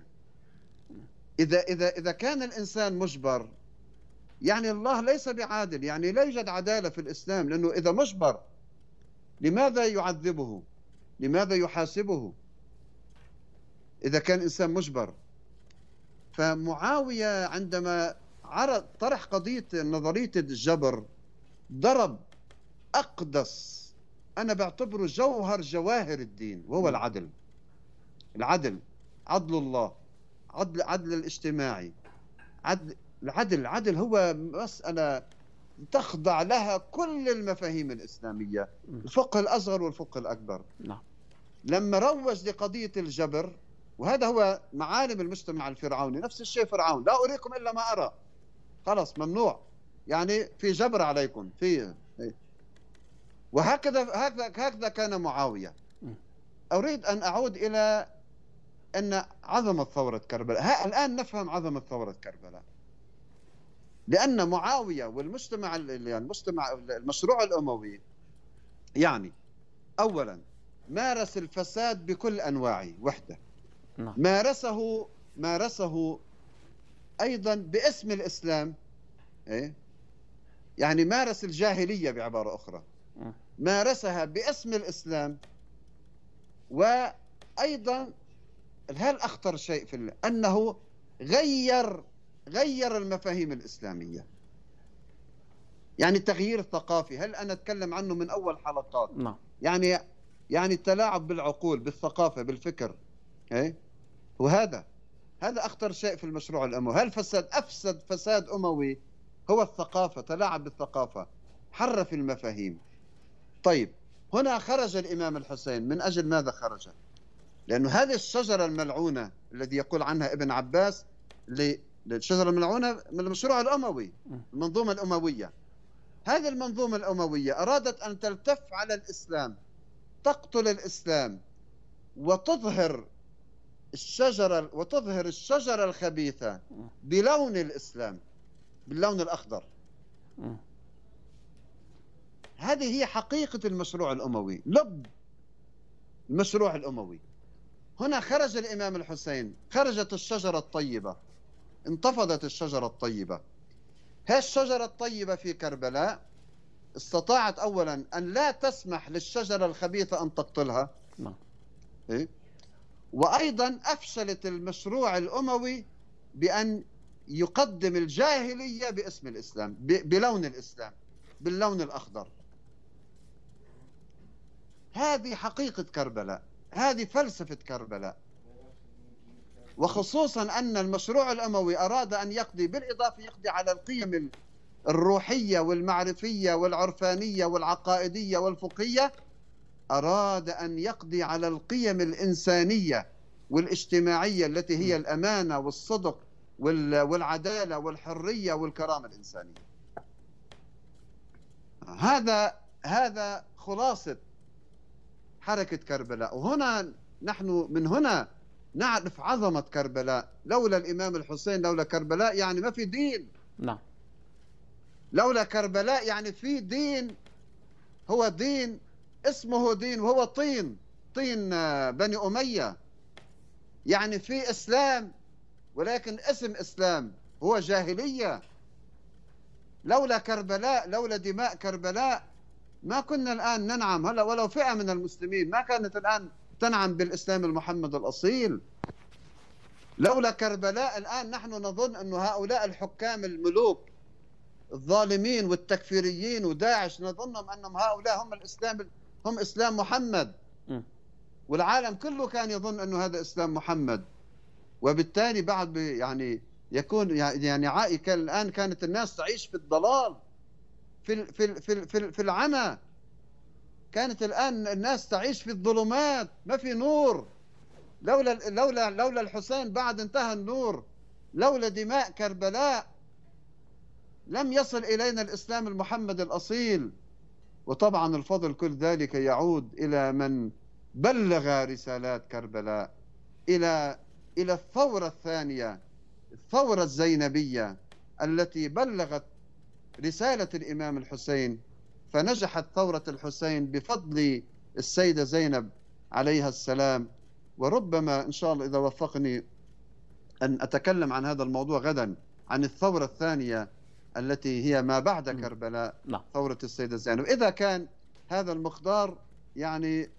[SPEAKER 3] إذا كان الإنسان مجبر، يعني الله ليس بعادل، يعني لا يوجد عدالة في الإسلام، لأنه إذا مجبر لماذا يعذبه؟ لماذا يحاسبه إذا كان إنسان مجبر؟ فمعاوية عندما طرح قضية نظرية الجبر ضرب أقدس، أنا بعتبره جوهر جواهر الدين، وهو العدل. عدل الله، عدل الاجتماعي، العدل هو مسألة تخضع لها كل المفاهيم الإسلامية، الفقه الأصغر والفقه الأكبر. لما روج لقضية الجبر، وهذا هو معالم المجتمع الفرعوني، نفس الشيء فرعون، لا أريكم إلا ما أرى، خلاص ممنوع، يعني في جبر عليكم، وهكذا كان معاوية. أريد أن أعود إلى أن عظمة ثورة كربلاء، الآن نفهم عظمة ثورة كربلاء، لأن معاوية والمجتمع المشروع الأموي يعني أولا مارس الفساد بكل أنواعه وحده، مارسه أيضا باسم الإسلام، يعني مارس الجاهلية بعبارة أخرى، مارسها باسم الإسلام. وأيضا هل أخطر شيء في أنه غير المفاهيم الإسلامية، يعني التغيير الثقافي، هل أنا أتكلم عنه من أول حلقات؟ يعني التلاعب بالعقول، بالثقافة، بالفكر، وهذا أخطر شيء في المشروع الأموي. هل أفسد فساد أموي هو الثقافة، تلاعب بالثقافة، حرف المفاهيم. طيب هنا خرج الإمام الحسين، من أجل ماذا خرج؟ لأنه هذه الشجرة الملعونة الذي يقول عنها ابن عباس، الشجرة الملعونة من المشروع الأموي، المنظومة الأموية. هذه المنظومة الأموية أرادت أن تلتف على الإسلام، تقتل الإسلام، وتظهر الشجرة الخبيثة بلون الإسلام، باللون الأخضر. هذه هي حقيقة المشروع الأموي، لب المشروع الأموي. هنا خرج الإمام الحسين، خرجت الشجرة الطيبة، انتفضت الشجرة الطيبة. هذه الشجرة الطيبة في كربلاء استطاعت أولا أن لا تسمح للشجرة الخبيثة أن تقتلها، وأيضا أفشلت المشروع الأموي بأن يقدم الجاهلية باسم الإسلام، بلون الإسلام، باللون الأخضر. هذه حقيقة كربلاء، هذه فلسفة كربلاء. وخصوصا أن المشروع الأموي أراد أن يقضي، بالإضافة يقضي على القيم الروحية والمعرفية والعرفانية والعقائدية والفقهية، أراد أن يقضي على القيم الإنسانية والاجتماعية التي هي الأمانة والصدق والعدالة والحرية والكرامة الإنسانية. هذا خلاصة حركة كربلاء. وهنا نحن من هنا نعرف عظمة كربلاء. لولا الإمام الحسين، لولا كربلاء، يعني ما في دين.
[SPEAKER 1] نعم.
[SPEAKER 3] لولا كربلاء يعني في دين، هو دين اسمه دين، وهو طين بني أمية، يعني في إسلام ولكن اسم إسلام، هو جاهلية. لولا كربلاء، لولا دماء كربلاء، ما كنا الآن ننعم، هلا ولو فئة من المسلمين ما كانت الآن تنعم بالإسلام المحمد الأصيل. لولا كربلاء الآن نحن نظن أن هؤلاء الحكام الملوك الظالمين والتكفيريين وداعش، نظنهم أنهم هؤلاء هم إسلام محمد، والعالم كله كان يظن أنه هذا إسلام محمد. وبالتالي بعد يعني يكون يعني الآن كانت الناس تعيش في الضلال، في العمى. كانت الآن الناس تعيش في الظلمات، ما في نور. لولا الحسين بعد انتهى النور، لولا دماء كربلاء لم يصل إلينا الإسلام المحمد الأصيل. وطبعا الفضل كل ذلك يعود إلى من بلغ رسالات كربلاء، إلى الثورة الثانية، الثورة الزينبية التي بلغت رسالة الإمام الحسين، فنجحت ثورة الحسين بفضل السيدة زينب عليها السلام. وربما إن شاء الله إذا وفقني أن أتكلم عن هذا الموضوع غدا، عن الثورة الثانية التي هي ما بعد كربلاء، ثورة السيدة زينب. إذا كان هذا المقدار يعني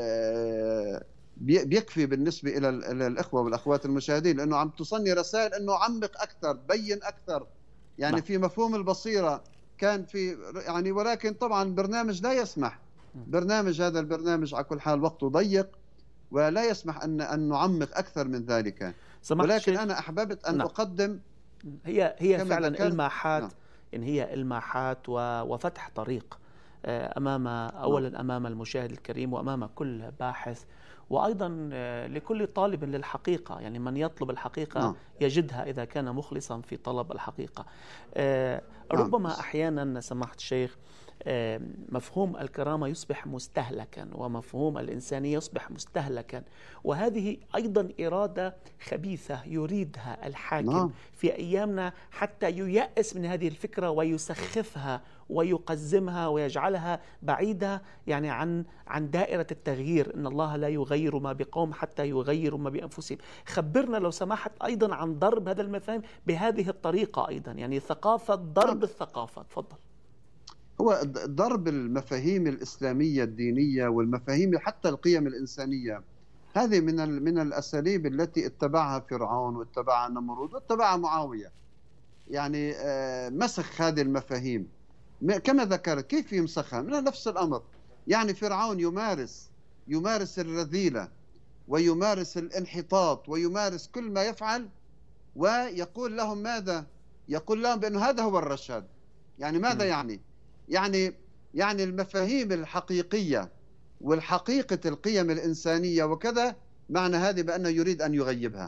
[SPEAKER 3] بيكفي بالنسبة إلى الإخوة والأخوات المشاهدين، لأنه عم تصني رسائل أنه عمق أكثر، بين أكثر، يعني في مفهوم البصيرة كان في يعني، ولكن طبعا البرنامج لا يسمح، هذا البرنامج على كل حال وقته ضيق ولا يسمح أن نعمق أكثر من ذلك. ولكن أنا أحببت أن أقدم
[SPEAKER 1] هي فعلا إلماحات، إن هي إلماحات وفتح طريق أولا أمام المشاهد الكريم وأمام كل باحث، وأيضا لكل طالب للحقيقة. يعني من يطلب الحقيقة يجدها إذا كان مخلصا في طلب الحقيقة. ربما أحيانا سماحة الشيخ مفهوم الكرامة يصبح مستهلكا، ومفهوم الإنسانية يصبح مستهلكا، وهذه أيضا إرادة خبيثة يريدها الحاكم في أيامنا حتى ييأس من هذه الفكرة ويسخفها ويقزمها ويجعلها بعيدة يعني عن دائرة التغيير. إن الله لا يغير ما بقوم حتى يغيروا ما بأنفسهم. خبرنا لو سمحت أيضا عن ضرب هذا المفاهيم بهذه الطريقة أيضا، يعني ثقافة ضرب الثقافة. تفضل.
[SPEAKER 3] هو ضرب المفاهيم الإسلامية الدينية والمفاهيم حتى القيم الإنسانية، هذه من الأساليب التي اتبعها فرعون واتبعها نمرود واتبعها معاوية. يعني مسخ هذه المفاهيم كما ذكرت. كيف يمسخها؟ من نفس الأمر. يعني فرعون يمارس الرذيلة ويمارس الانحطاط ويمارس كل ما يفعل، ويقول لهم ماذا؟ يقول لهم بأنه هذا هو الرشاد. يعني ماذا يعني المفاهيم الحقيقية والحقيقة القيم الإنسانية وكذا، معنى هذه بأنه يريد أن يغيبها،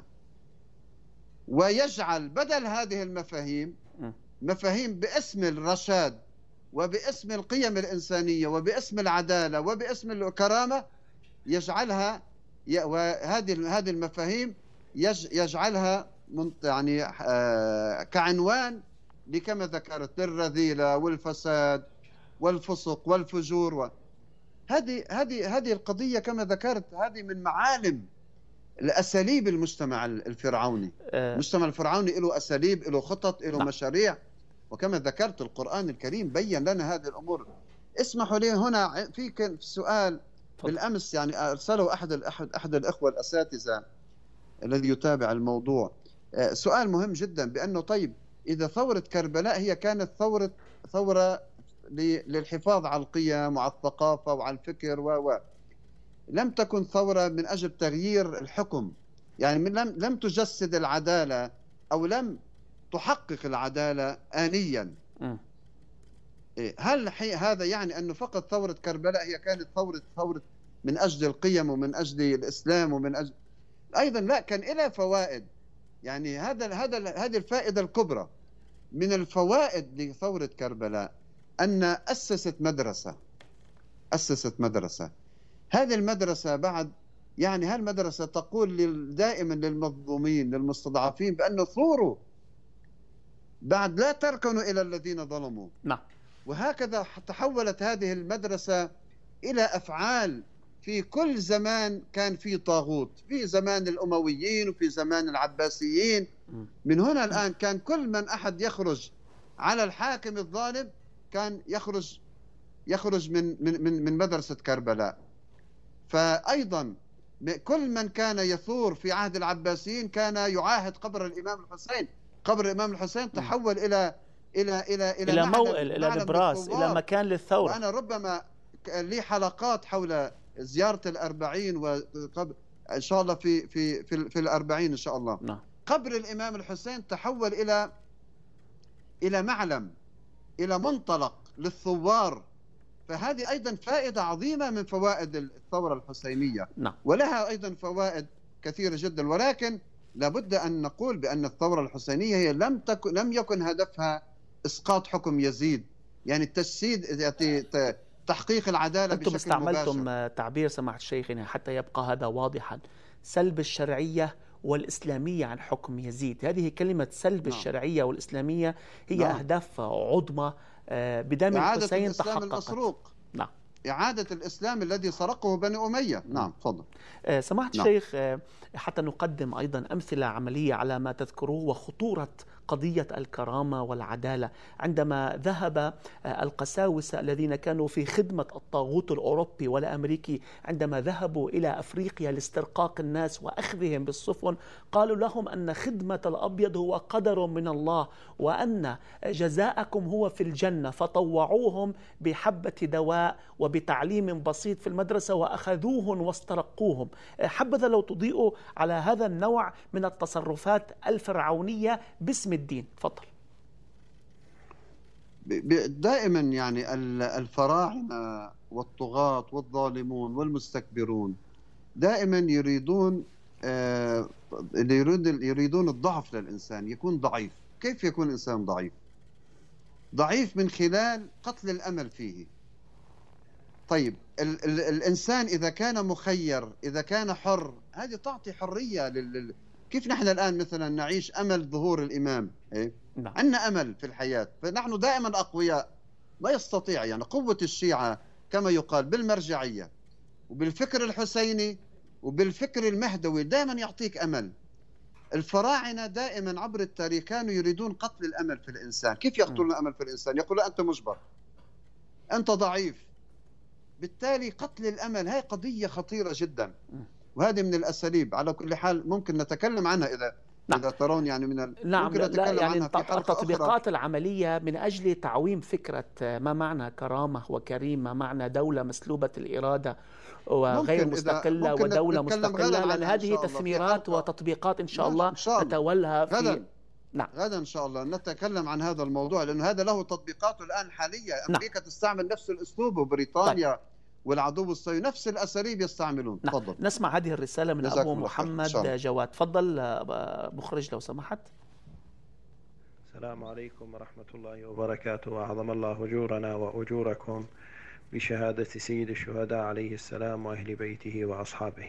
[SPEAKER 3] ويجعل بدل هذه المفاهيم مفاهيم باسم الرشاد وباسم القيم الإنسانية وباسم العدالة وباسم الكرامة، يجعلها وهذه المفاهيم يجعلها يعني كعنوان لكما ذكرت للرذيلة والفساد والفسق والفجور. هذه القضية كما ذكرت، هذه من معالم الأساليب المجتمع الفرعوني. المجتمع الفرعوني له أساليب، له خطط، له مشاريع، وكما ذكرت القرآن الكريم بين لنا هذه الأمور. اسمحوا لي هنا في سؤال بالأمس يعني أرسله أحد الأخوة الأساتذة الذي يتابع الموضوع، سؤال مهم جدا، بأنه طيب إذا ثورة كربلاء هي كانت ثورة للحفاظ على القيم وعلى الثقافة وعلى الفكر لم تكن ثورة من أجل تغيير الحكم، يعني لم تجسد العدالة أو لم تحقق العدالة آنيا. هل هذا يعني أنه فقط ثورة كربلاء هي كانت ثورة من أجل القيم ومن أجل الإسلام ومن أجل أيضا؟ لا، كان لها فوائد. يعني هذه الفائدة الكبرى من الفوائد لثورة كربلاء، أن أسست مدرسة. هذه المدرسة بعد يعني هالمدرسة تقول دائما للمظلومين للمستضعفين بأنه ثوروا، بعد لا تركنوا إلى الذين ظلموا.
[SPEAKER 1] نعم.
[SPEAKER 3] وهكذا تحولت هذه المدرسة إلى أفعال. في كل زمان كان في طاغوت، في زمان الأمويين وفي زمان العباسيين. من هنا الآن كان كل من أحد يخرج على الحاكم الظالم كان يخرج من مدرسة كربلاء. فأيضا كل من كان يثور في عهد العباسيين كان يعاهد قبر الإمام الحسين. قبر الإمام الحسين تحول إلى
[SPEAKER 1] موئل، إلى نبراس، إلى مكان للثورة.
[SPEAKER 3] وأنا ربما لي حلقات حول زيارة الأربعين، وقبل إن شاء الله في الأربعين إن شاء الله.
[SPEAKER 1] نعم.
[SPEAKER 3] قبر الإمام الحسين تحول إلى معلم، إلى منطلق للثوار. فهذه أيضا فائدة عظيمة من فوائد الثورة الحسينية.
[SPEAKER 1] نعم.
[SPEAKER 3] ولها أيضا فوائد كثيرة جدا، ولكن لابد أن نقول بأن الثورة الحسينية هي لم يكن هدفها إسقاط حكم يزيد، يعني التجسيد، تحقيق العدالة
[SPEAKER 1] أنتم
[SPEAKER 3] بشكل مباشر.
[SPEAKER 1] استعملتم تعبير سماحة الشيخ حتى يبقى هذا واضحا، سلب الشرعية والإسلامية عن حكم يزيد. هذه كلمة سلب الشرعية والإسلامية هي أهداف عظمى بدم الحسين تحققت.
[SPEAKER 3] المسروق. نعم. إعادة الإسلام الذي سرقه بني أمية. نعم تفضل.
[SPEAKER 1] سماحة الشيخ، حتى نقدم أيضا أمثلة عملية على ما تذكروه وخطورة قضية الكرامة والعدالة. عندما ذهب القساوسة الذين كانوا في خدمة الطاغوت الأوروبي والأمريكي، عندما ذهبوا إلى أفريقيا لاسترقاق الناس وأخذهم بالسفن، قالوا لهم أن خدمة الأبيض هو قدر من الله وأن جزاءكم هو في الجنة، فطوعوهم بحبة دواء وبتعليم بسيط في المدرسة وأخذوهم واسترقوهم. حبذا لو تضيئوا على هذا النوع من التصرفات الفرعونية باسم الدين. تفضل.
[SPEAKER 3] دائما يعني الفراعنة والطغاة والظالمون والمستكبرون دائما يريدون الضعف للإنسان، يكون ضعيف. كيف يكون الإنسان ضعيف؟ ضعيف من خلال قتل الأمل فيه. طيب الإنسان إذا كان مخير، إذا كان حر، هذه تعطي حرية كيف نحن الآن مثلا نعيش أمل ظهور الإمام، عندنا أمل في الحياة، فنحن دائما أقوياء. ما يستطيع يعني قوة الشيعة كما يقال بالمرجعية وبالفكر الحسيني وبالفكر المهدوي دائما يعطيك أمل. الفراعنة دائما عبر التاريخ كانوا يريدون قتل الأمل في الإنسان. كيف يقتلون الأمل في الإنسان؟ يقول أنت مجبر، أنت ضعيف. بالتالي قتل الأمل هي قضية خطيرة جدا، وهذه من الأساليب. على كل حال ممكن نتكلم عنها إذا ترون يعني
[SPEAKER 1] ممكن نتكلم عنها في حلقة التطبيقات أخرى. العملية من أجل تعويم فكرة ما معنى كرامة وكريم، ما معنى دولة مسلوبة الإرادة وغير مستقلة ودولة مستقلة، لأن هذه تثميرات وتطبيقات إن شاء الله نتولها في
[SPEAKER 3] غدا إن شاء الله نتكلم عن هذا الموضوع، لأنه هذا له تطبيقاته الآن حاليا. أمريكا تستعمل نفس الأسلوب، وبريطانيا والعدو الصهيوني نفس الأساليب يستعملون. تفضل.
[SPEAKER 1] نسمع هذه الرسالة من أبو محمد جواد. تفضل مخرج لو سمحت.
[SPEAKER 5] السلام عليكم ورحمة الله وبركاته، وأعظم الله أجورنا وأجوركم بشهادة سيد الشهداء عليه السلام وأهل بيته وأصحابه.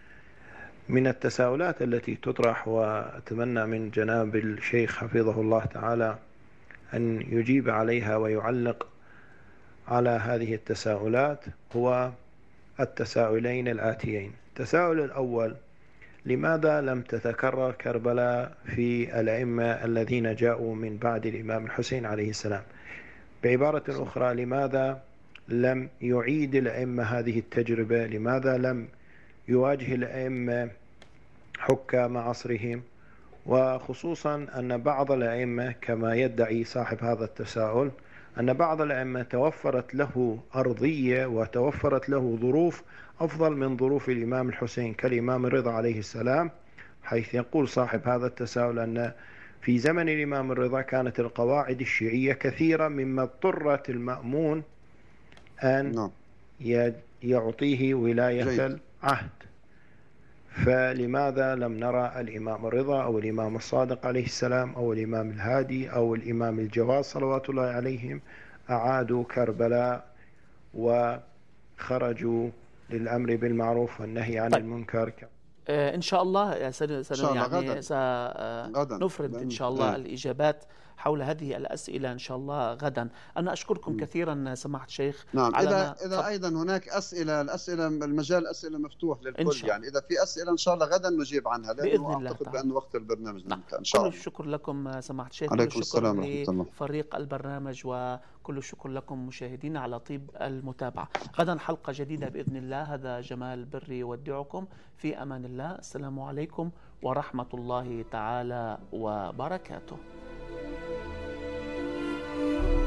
[SPEAKER 5] من التساؤلات التي تطرح، وأتمنى من جناب الشيخ حفظه الله تعالى أن يجيب عليها ويعلق على هذه التساؤلات، هو التساؤلين الآتيين. التساؤل الأول: لماذا لم تتكرر كربلاء في الأئمة الذين جاءوا من بعد الإمام الحسين عليه السلام؟ بعبارة أخرى، لماذا لم يعيد الأئمة هذه التجربة؟ لماذا لم يواجه الأئمة حكام عصرهم؟ وخصوصا أن بعض الأئمة كما يدعي صاحب هذا التساؤل أن بعض الأئمة توفرت له أرضية وتوفرت له ظروف أفضل من ظروف الإمام الحسين كالإمام الرضا عليه السلام، حيث يقول صاحب هذا التساؤل أن في زمن الإمام الرضا كانت القواعد الشيعية كثيرة مما اضطرت المأمون أن يعطيه ولاية العهد. فلماذا لم نرى الإمام الرضا أو الإمام الصادق عليه السلام أو الإمام الهادي أو الإمام الجواد صلوات الله عليهم أعادوا كربلاء وخرجوا للأمر بالمعروف والنهي عن المنكر؟
[SPEAKER 1] إن شاء الله سنفرد إن شاء الله الإجابات حول هذه الأسئلة إن شاء الله غدا. أنا أشكركم كثيرا سماحة الشيخ.
[SPEAKER 3] نعم. إذا أيضا هناك الأسئلة المجال أسئلة مفتوح للكل، يعني إذا في أسئلة إن شاء الله غدا نجيب عنها،
[SPEAKER 1] بإذن الله
[SPEAKER 3] أعتقد بأن وقت البرنامج
[SPEAKER 1] إن شاء الله. كل الشكر لكم سماحة الشيخ، كل الشكر لفريق البرنامج، وكل الشكر لكم مشاهدينا على طيب المتابعة. غدا حلقة جديدة بإذن الله. هذا جمال بري يودعكم في أمان الله. السلام عليكم ورحمة الله تعالى وبركاته.